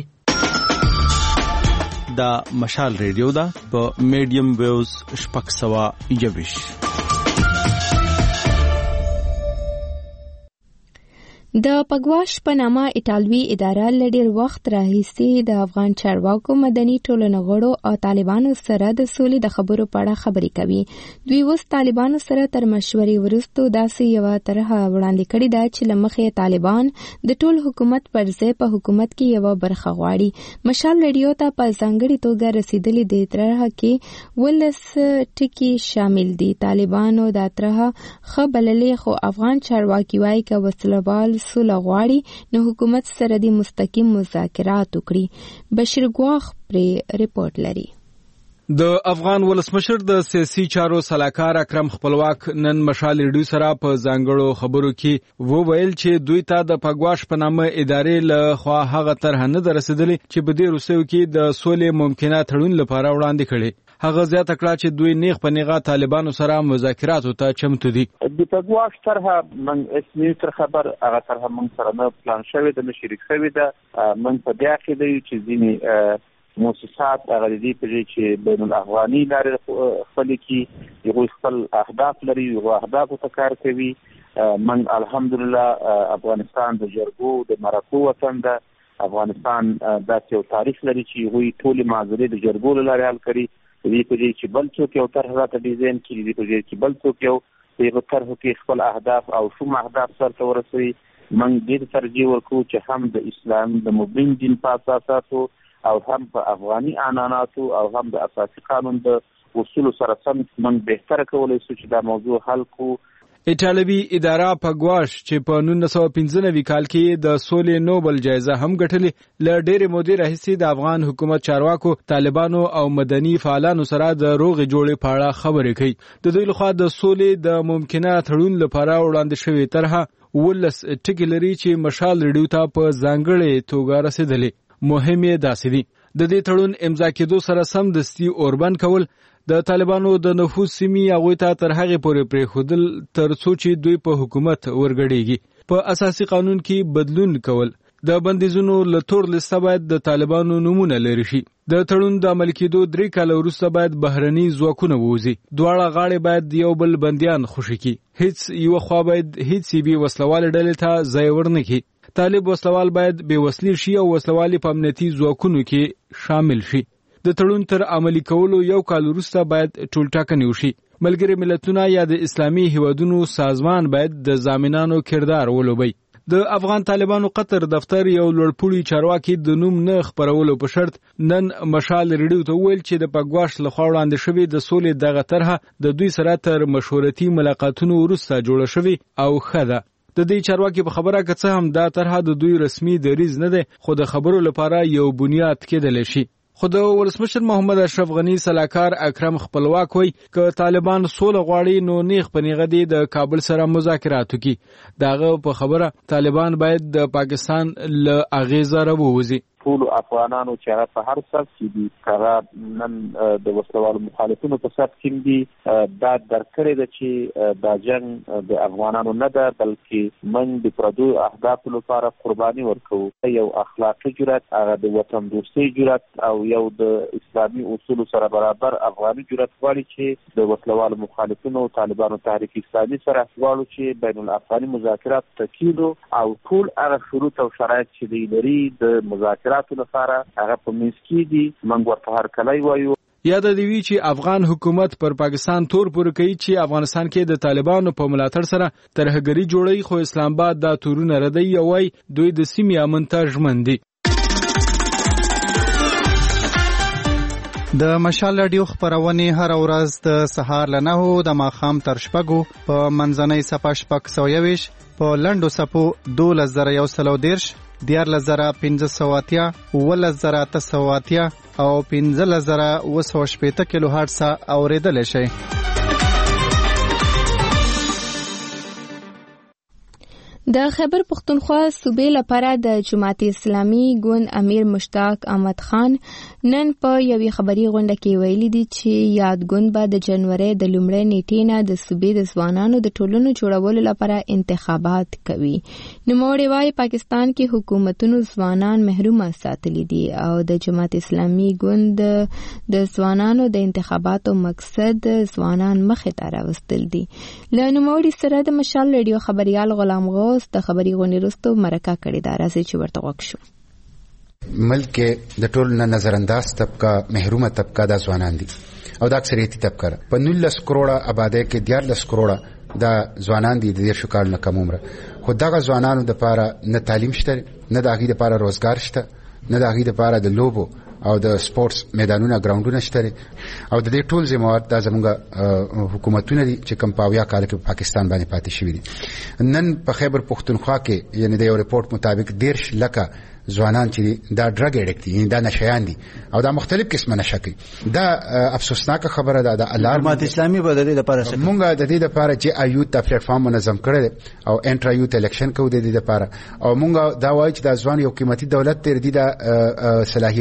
دا مشال ریډیو دا په میډیم ویوز شپږ سوه یوویش. د پګواش په نامه ایټالوي اداره له ډېر وخت راهیسې د افغان چارواکو مدني ټولنو غړو او طالبانو سره د سولې د خبرو په اړه خبرې کوي. دوی اوس طالبانو سره تر مشورې وروسته داسې یوه طرحه وړاندې کړې ده چې له مخې طالبان د ټول حکومت پر ځای په حکومت کې یوه برخه غواړي. مشال ریډیو ته په ځانګړې توګه رسیدلې دې طرحه کې ولس ټکي شامل دي. طالبانو دا طرحه ښه بللې خو افغان چارواکي وایي که وسلوال سوله غواړي نو حکومت سره د مستقیم مذاکرات وکړي. بشیر ګواخ پرې ریپورت لري. د افغان ولسمشر د سیاسي چارو سلاکار اکرم خپلواک نن مشال ریډیو سره په ځانګړو خبرو کې وویل چې دوی ته د پګواش په نامه ادارې له خوا هغه طرحه نه ده رسېدلې چې په دې وروستیو کې د سولې ممکنه تړون لپاره وړاندې کړي. هغه زیاته کړه چې دوی نیغ په نیغه طالبانو سره مذاکراتو ته چمتو دي. د پګواش طرحه من اسمي تر خبر هغه طرحه من سره نه پلان شوی د شریک شوی ده. من په بیا کې دی چې ځینې مؤسسات هغه دې په چې بین الافغاني لارې خپل کې یو خپل اهداف لري یو اهداف ته کار کوي. من الحمدلله افغانستان د جرګو د مرکو وطن ده. افغانستان داسې یو تاریخ لري چې هغوی ټولې معضلې د جرګو له لارې حل کړي. دې په دې چې بل څوک یو طرح راته ډیزاین کړي دې په دې چې بل څوک یو په طرح کې خپل اهداف او شوم اهداف سرته ورسوي. من دې ترجیح ورکوو چې هم د اسلام د مبین دین په اساساتو او هم په افغاني عنعناتو او هم د اساسي قانون د اصولو سره سم من بهتره کولی شو چې دا موضوع حل کو. ایټالوي اداره پګواش چې په نولس سوه پنځه نوي کال کې د سولې نوبل جایزه هم ګټلې ل ډېرې مودې راهیسې د افغان حکومت چارواکو طالبانو او مدني فعالانو سره د روغې جوړې په اړه خبرې کوي. د دوی لخوا د سولې د ممکنه تړون لپاره وړاندې شوې طرحه ولس ټکي لري چې مشال ریډیو ته په ځانګړې توګه رسېدلې. مهم یې داسې دي د دې تړون امضا کېدو سره سم دستي اوربند کول د طالبانو د نفوذ سیمې هغوی ته تر هغې پورې پرېښودل تر څو چې دوی په حکومت ورګډېږي. په اساسي قانون کې بدلون کول د بندیزونو له تور لیسته باید د طالبانو نومونه لرې شي. د تړون د عمل کېدو درې کاله وروسته باید بهرني ځواکونه ووځي. دواړه غاړې باید یو بل بندیان خوشي کړي. هیڅ یوه خوا باید هیڅ بې وسلوالې ډلې ته ځای ورنه کړي. طالب وسلوال باید بې وسلې شي او وسلوالې په امنیتي ځواکونو کې شامل شي. د تړون تر عملي کولو یو کال وروسته باید ټولټاکنې وشي. ملګري ملتونه یا د اسلامي هیوادونو سازمان باید د ضامنانو کردار ولوبي. د افغان طالبانو قطر دفتر یو لوړپوړي چارواکي د نوم نه خبرولو په شرط نن مشال ریډیو ته ویل چې د پګواش لخوا وړاندې شوې د سولې دغه طرحه د دوی سره تر مشورتي ملاقاتونو وروسته جوړه شوې او ښه ده. د دې چارواکي په خبره که څه هم دا طرحه د دوی رسمي دریځ نه دی خو د خبرو لپاره یو بنیاد کېدلی شي. خو د ولسمشر محمد اشرف غنی سلاکار اکرم خپلواک وایي که طالبان سوله غواړي نو نیغ په نیغه دي د کابل سره مذاکرات وکړي. د هغه په خبره طالبان باید د پاکستان له اغېزه راووځي. ټول افغانانو چې هغه په هر څه کې دي هغه نن د وسلوالو مخالفینو په صف کې دي دا درکړې ده چې دا جنگ د افغانانو نه ده بلکې من د پردو اهدافو لپاره قرباني ورکوو. یو اخلاقي جرأت هغه د وطن دوستۍ جرأت او یو د اسلامي اصولو سره برابر افغاني جرأت غواړي چې د وسلوالو مخالفینو طالبانو تحریک اسلامي سره غواړو چې بین الافغاني مذاکرات تکیلو او ټول هغه شروط او شرایط چې دی لري د مذاکرات لپاره هغه په منځ کې دي. موږ ورته هرکلی وایو. یاد دی وی چې افغان حکومت پر پاکستان تور پور کوي چې افغانستان کې د طالبانو په ملاتړ سره ترهګری جوړي خو اسلام آباد دا تورونه ردی او وای دوی د سیمې امن ته ژمن دي. د مشال رادیو خبرونه هر ورځ د سهار له نهو د ماښام تر شپږو په منځنۍ صفه شپږ سوه یویش په لنډو صفو دولس زره یو سلو دیرش دیارلس زره پنځه سوه اتیا اوولس زره اته سوه اتیا او پنځلس زره اوه سوه شپېته کیلو هرټز اورېدلی شئ. د خیبر پختونخوا صوبې لپاره د جماعت اسلامي ګوند امیر مشتاق احمد خان نن په یوې خبري غونډه کې ویلي دي چې یاد ګوند به د جنوري د لومړۍ نیټې نه د صوبې د ځوانانو د ټولنو جوړولو لپاره انتخابات کوي. نوموړي وايي پاکستان کې حکومتونو ځوانان محرومه ساتلي دي او د جماعت اسلامي ګوند د ځوانانو د انتخاباتو مقصد ځوانان مخې ته راوستل دي. له نوموړي سره د مشال رادیو خبريال غلام غو د خبري غونډې وروسته مرکه کړې ده. راځي چې ورته وګورو. ملک کې د ټول نه نظر انداز طبقه محرومه طبقه د ځوانان دي او د اکثریتي طبقه په نولس کروڑه آبادی کې دیارلس کروڑه د ځوانان دي د دې شکل نه کم عمر. خو دغه ځوانانو د لپاره نه تعلیم شته نه د هغې لپاره روزګار شته نه د هغې لپاره د لوبو او د سپورتس میدانونه ګراوندونه شته او د دې ټول ذمہوار د زموږ حکومتونه دي چې کوم په اویا کال کې په پاکستان باندې پاتې شوي دي. نن په خیبر پختونخوا کې یعنی د یو رپورت مطابق دیرش لکه ځوانان چې دا ډرګ اډکټ دي دا نشيان دي او دا مختلف قسمه نشه کوي. دا افسوسناک خبره ده. د الارم جماعت اسلامي به د دې لپاره مونږ د دې لپاره چې ایو ته پلیټ فارم منظم کړل او انټر ایو الیکشن کوو د دې لپاره او مونږ دا وایو چې د ځوان یو قیمتي دولت تر دې د صلاحیتونه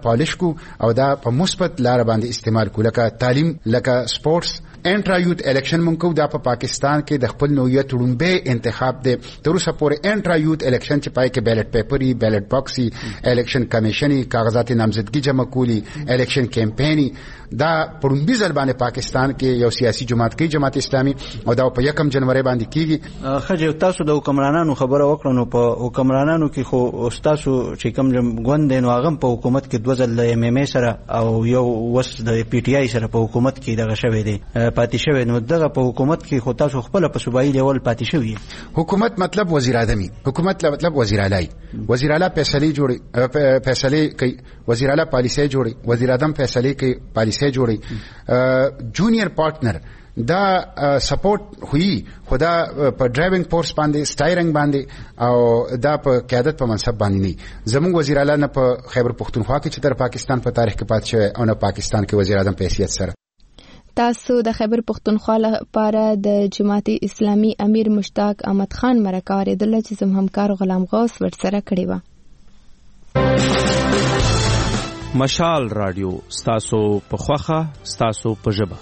پالیش کو او دا په مثبت لار باندې استعمال کو لکه تعلیم لکه سپورتس انټرا یوت الیکشن مونږ کو دا په پاکستان کې د خپل نوعیت وړاندې انتخاب دی تر اوسه پورې انټرا یوت الیکشن چې پای کې بیلټ پیپري بیلټ باکسي الیکشن کمیشني کاغذات نامزدګي جمع کولی الیکشن کمپایني دا پړومبي ځل باندې پاکستان کې یو سیاسي جماعت کې جماعت اسلامي او دا په یکم جنوري باندې کیږي. خځه تاسو د حکمرانانو خبره وکړو نو په حکمرانانو کې خو تاسو چې کوم غوند نو هغه په حکومت کې دوه ځل ایم ام ای سره او یو وس د پی ټی آی سره په حکومت کې دغه شوی دی پاتې شوی نو دغه په حکومت کې خو تاسو خپل په صوبایي لیول پاتې شوی. حکومت مطلب وزیر اعظم حکومت مطلب وزیر اعلی وزیر اعلی فیصله جوړي فیصله کوي وزیر اعلی پالیسي جوړي وزیر اعظم فیصله کوي پالیسي جوړي جونیئر پارټنر دا سپورټ ہوئی خدا په ډرایوینګ فورس باندې سټایرنګ باندې او دا په قیادت په منصب باندې نه زموږ وزیر اعلی نه په خیبر پختونخوا کې چې تر پاکستان په تاریخ کې پات شوی او نه پاکستان کې وزیر اعظم په حیثیت سره. تاسو د خیبر پختونخوا لپاره د جماعت اسلامي امیر مشتاق احمد خان مرکه اوریدله چې زموږ همکار غلام غوث ورسره کړی و. مشال رادیو ستاسو په خوخه ستاسو په ژبه.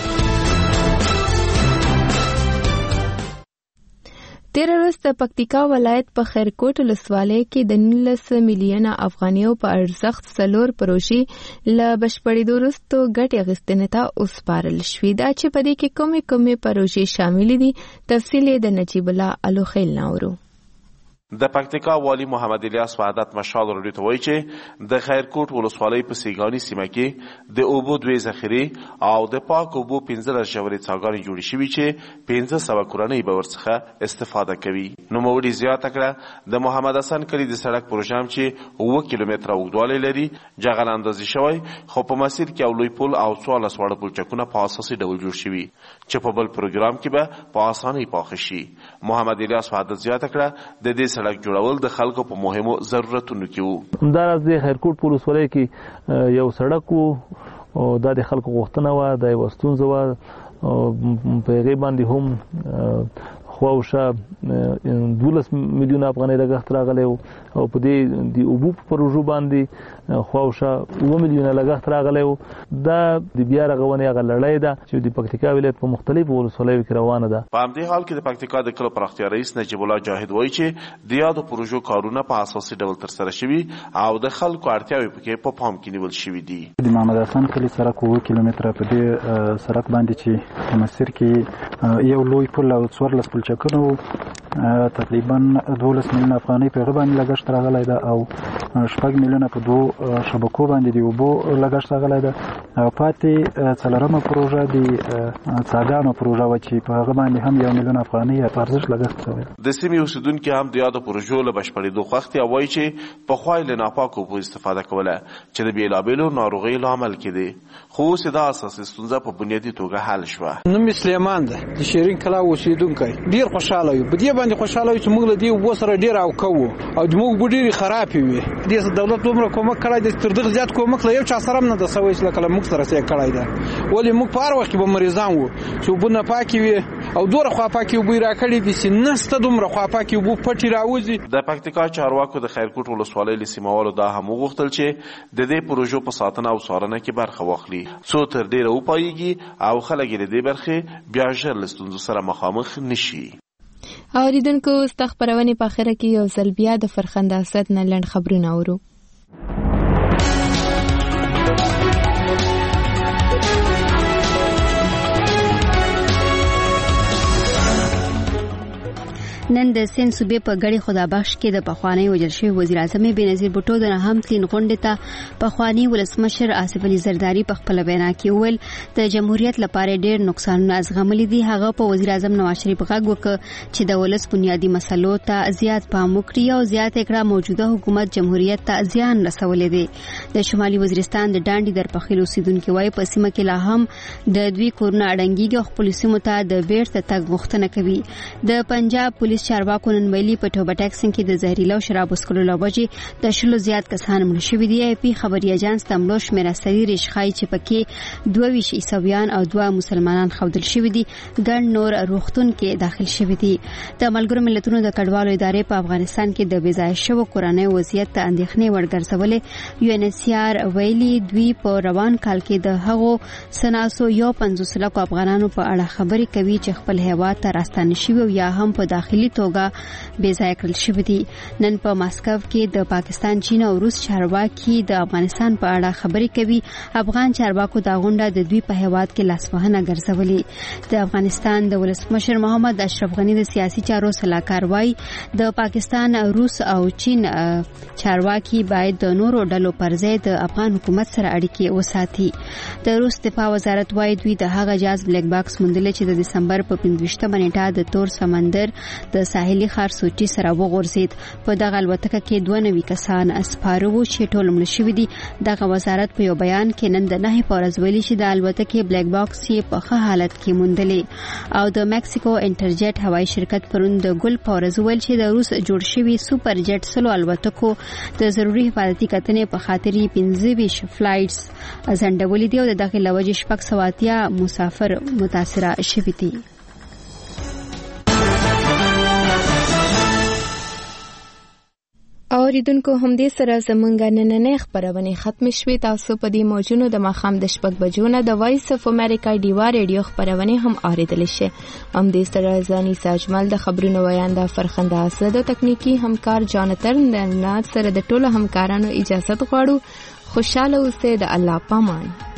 تیر ورځ د پکتیکا ولایت په خیرکوټ ولسوالۍ کې د نولس میلیونه افغانیو په ارزښت څلور پروژې له بشپړېدو وروسته ګټې اخیستنې ته وسپارل شوې ده چې په دې کې کومې کومې پروژې شاملې دي. تفصیل یې د نجیب الله الوخیل نه اورو. د پکتیکا والی محمد الیاس وحدت مشال رادیو ته وایي چې د خیرکوټ ولسوالۍ په سیګانی سیمه کې د اوبو دوې ذخیرې او د پاک اوبو پنځلس ژورې څاګانې جوړې شوي چې پنځه سوه کورنۍ به ورڅخه استفاده کوي. نوموړي زیاته کړه د محمد حسن کلي د سړک پروژه هم چې اووه کیلومتره اوږدوالی لري جغل اندازي شوی خو په مسیر کې یو لوی پل او څوارلس واړه پلچکونه په اساسي ډول جوړ شوي چې په بل پروګرام کې به په اسانۍ پاخه شي. محمد الیاس وحدت زیاته کړه د دې سړک جوړول د خلکو په مهمو ضرورتونو کې وو. همداراز د خیرکوټ په ولسوالۍ کې یو سړک وو او دا د خلکو غوښتنه وه دا یوه ستونزه وه په هغې باندې هم خواوشا دولس میلیونه افغانۍ لګښت راغلی و او په دې د اوبو په پروژو باندې خواوشا اووه میلیونه لګښت راغلی و. دا د بیا رغونې هغه لړۍ ده چې د پکتیکا ولایت په مختلفو ولسوالیو کې روانه ده. په همدې حال کې د پکتیکا د کلو پراختیا رئیس نجیب الله جاهد وایي چې د یادو پروژو کارونه په اساسي ډول ترسره شوي او د خلکو اړتیاوې پکې په پام کې نیول شوي دي. د محمد حسن کلي سړک اووه کیلومتره په دې سړک باندې چې په مسیر کې یو لوی پل او څوارلس پلچکونه تقریبا دولس میلیونه افغانۍ په هغه باندې لګښت راغلی ده او شپږ میلیونه په دوو شبکو باندې د اوبو لګښت راغلی ده او پاتې څلورمه پروژه د څاګانو پروژه وه چې په هغه باندې هم یو میلیون افغانۍ په ارزښت لګښت شوی. د سیمې اوسېدونکي هم د یادو پروژو له بشپړېدو خوښ دي او وایي چې پخوا یې له ناپاکو اوبو استفاده کوله چې د بېلابېلو ناروغیو لامل کېدې خو اوس یې دا اساسي ستونزه په بنیادي توګه حل شوه. نوم یې سلیمان ده د شیرین کلا اوسېدونکی ډېر خوشحاله یو په دې باندې خوشحاله یو چې موږ له دې اوبو سره ډېر اوکه وو او زموږ اوبه ډېرې خرابې وې. دې دولت دومره کومک کړی دی تر دغه زیات کومک له یو چا سره هم نه ده سوی چې لکه له موږ سره یې کړی ده. ولې موږ په هر وخت کې به مریضان وو چې اوبه ناپاکې وې او دومره خواپاکې اوبه یې راکړې دي چې نسته دومره خواپاکې اوبه پټې راوځي. د پکتیکا چارواکو د خیرکوټ ولسوالۍ له سیمهوالو دا هم وغوښتل چې د دې پروژو په ساتنه او څارنه کې برخه واخلي څو تر ډېره وپایېږي او خلک یې د دې برخې بیا ژر له ستونزو سره مخامخ نشي. اوریدونکو ستا خپرونې په اخره کې یو ځل بیا د فرخنده اسد نه لنډ خبرونه اورو. نن د سین صوبې په ګړې خدابخش کې د پخوانی وجل شوی وزیر اعظم بېنظیر بوټو د نهم تین غونډې ته پخوانی ولسمشر آصف علي زرداري په خپل وینا کې وویل د جمهوریت لپاره ډېر نقصانونه ازغملي دي. هغه په وزیر اعظم نواز شریف غږ وکړ چې د ولس بنیادي مسلو ته زیات پام وکړي او زیات کړه موجوده حکومت جمهوریت ته زیان رسولې دي. د شمالي وزیرستان د ډانډي درپخیل اوسیدونکو وايي په سیمه کې لا هم د دوی کورونه اړنګيږي او خپل سیمو ته د بیرته تګ غوښتنه کوي. د پنجاب پولیس چارواکو نن ویلي په ټوبه ټیکسن کې د زهرجنو شرابو څښلو له وجې د شلو زیات کسان مړه شوي دي. ای پی خبري اژانس ته مړو شمېره سړي ریښخایي چې پکې دوه ویشت عیسویان او دوه مسلمانان ښودل شوي دي. ګڼ نور روغتون کې داخل شوي دي. د ملګرو ملتونو د کډوالو ادارې په افغانستان کې د بېځایه شوو کورنیو وضعیت ته اندېښنې وړ ګرځولې. یو ان ایچ سی آر ویلي دوی په روان کال کې د هغو سناسو یو پنځوس لکو افغانانو په اړه خبرې کوي چې خپل هیواد ته راستانه شوي او یا هم په داخلي توګه بېځایه کړل شوي دي. نن په ماسکو کې د پاکستان، چین او روس چارواکي د افغانستان په اړه خبرې کوي. افغان چارواکو دا غونډه د دوی په هیواد کې لاسوهنه ګرځولې. د افغانستان د ولسمشر محمد اشرف غني د سیاسي چارو سلاکار وایي د پاکستان، روس او چین چارواکي باید د نورو ډلو پر ځای د افغان حکومت سره اړیکې وساتي. د روس دفاع وزارت وایي دوی د هغه جاز بلیک باکس موندل چې د دسمبر په پنځویشتمه نیټه د تور سمندر د ساحلي ښار سوچي سره وغورځید. په دغه الوتکه کې دوه نوي کسان سپاره وو چې ټول مړه شوي دي. دغه وزارت په یو بیان کې نن د نهې په ورځ ویلي چې د الوتکې بلیک باکس یې په ښه حالت کې موندلې. او د میکسیکو انټرجیټ هوایي شرکت پرون د ګل په ورځ ویل چې د روس جوړ شوي سوپر جیټ سلو الوتکو د ضروري حفاظتي کتنې په خاطر یې پنځه ویشت فلایټس ځنډولي دي او د دغې له وجې شپږ سوه اتیا مسافر متاثره شوي دي. اوریدونکو همدې سره زمونږ نننۍ خبرونه ختم شوې. تاسو په دې موجونو د ماښام د شپږ بجو نه د وایس اف امریکا ډیوا ریډیو خبرونه هم اوریدلی شئ. همدې سره ځاني ساجمل د خبرونو ویانده فرخنده اسد او تکنیکی همکار جانتن د نات سره د ټولو همکارانو اجازه غواړو. خوشاله اوسئ. د الله پامان.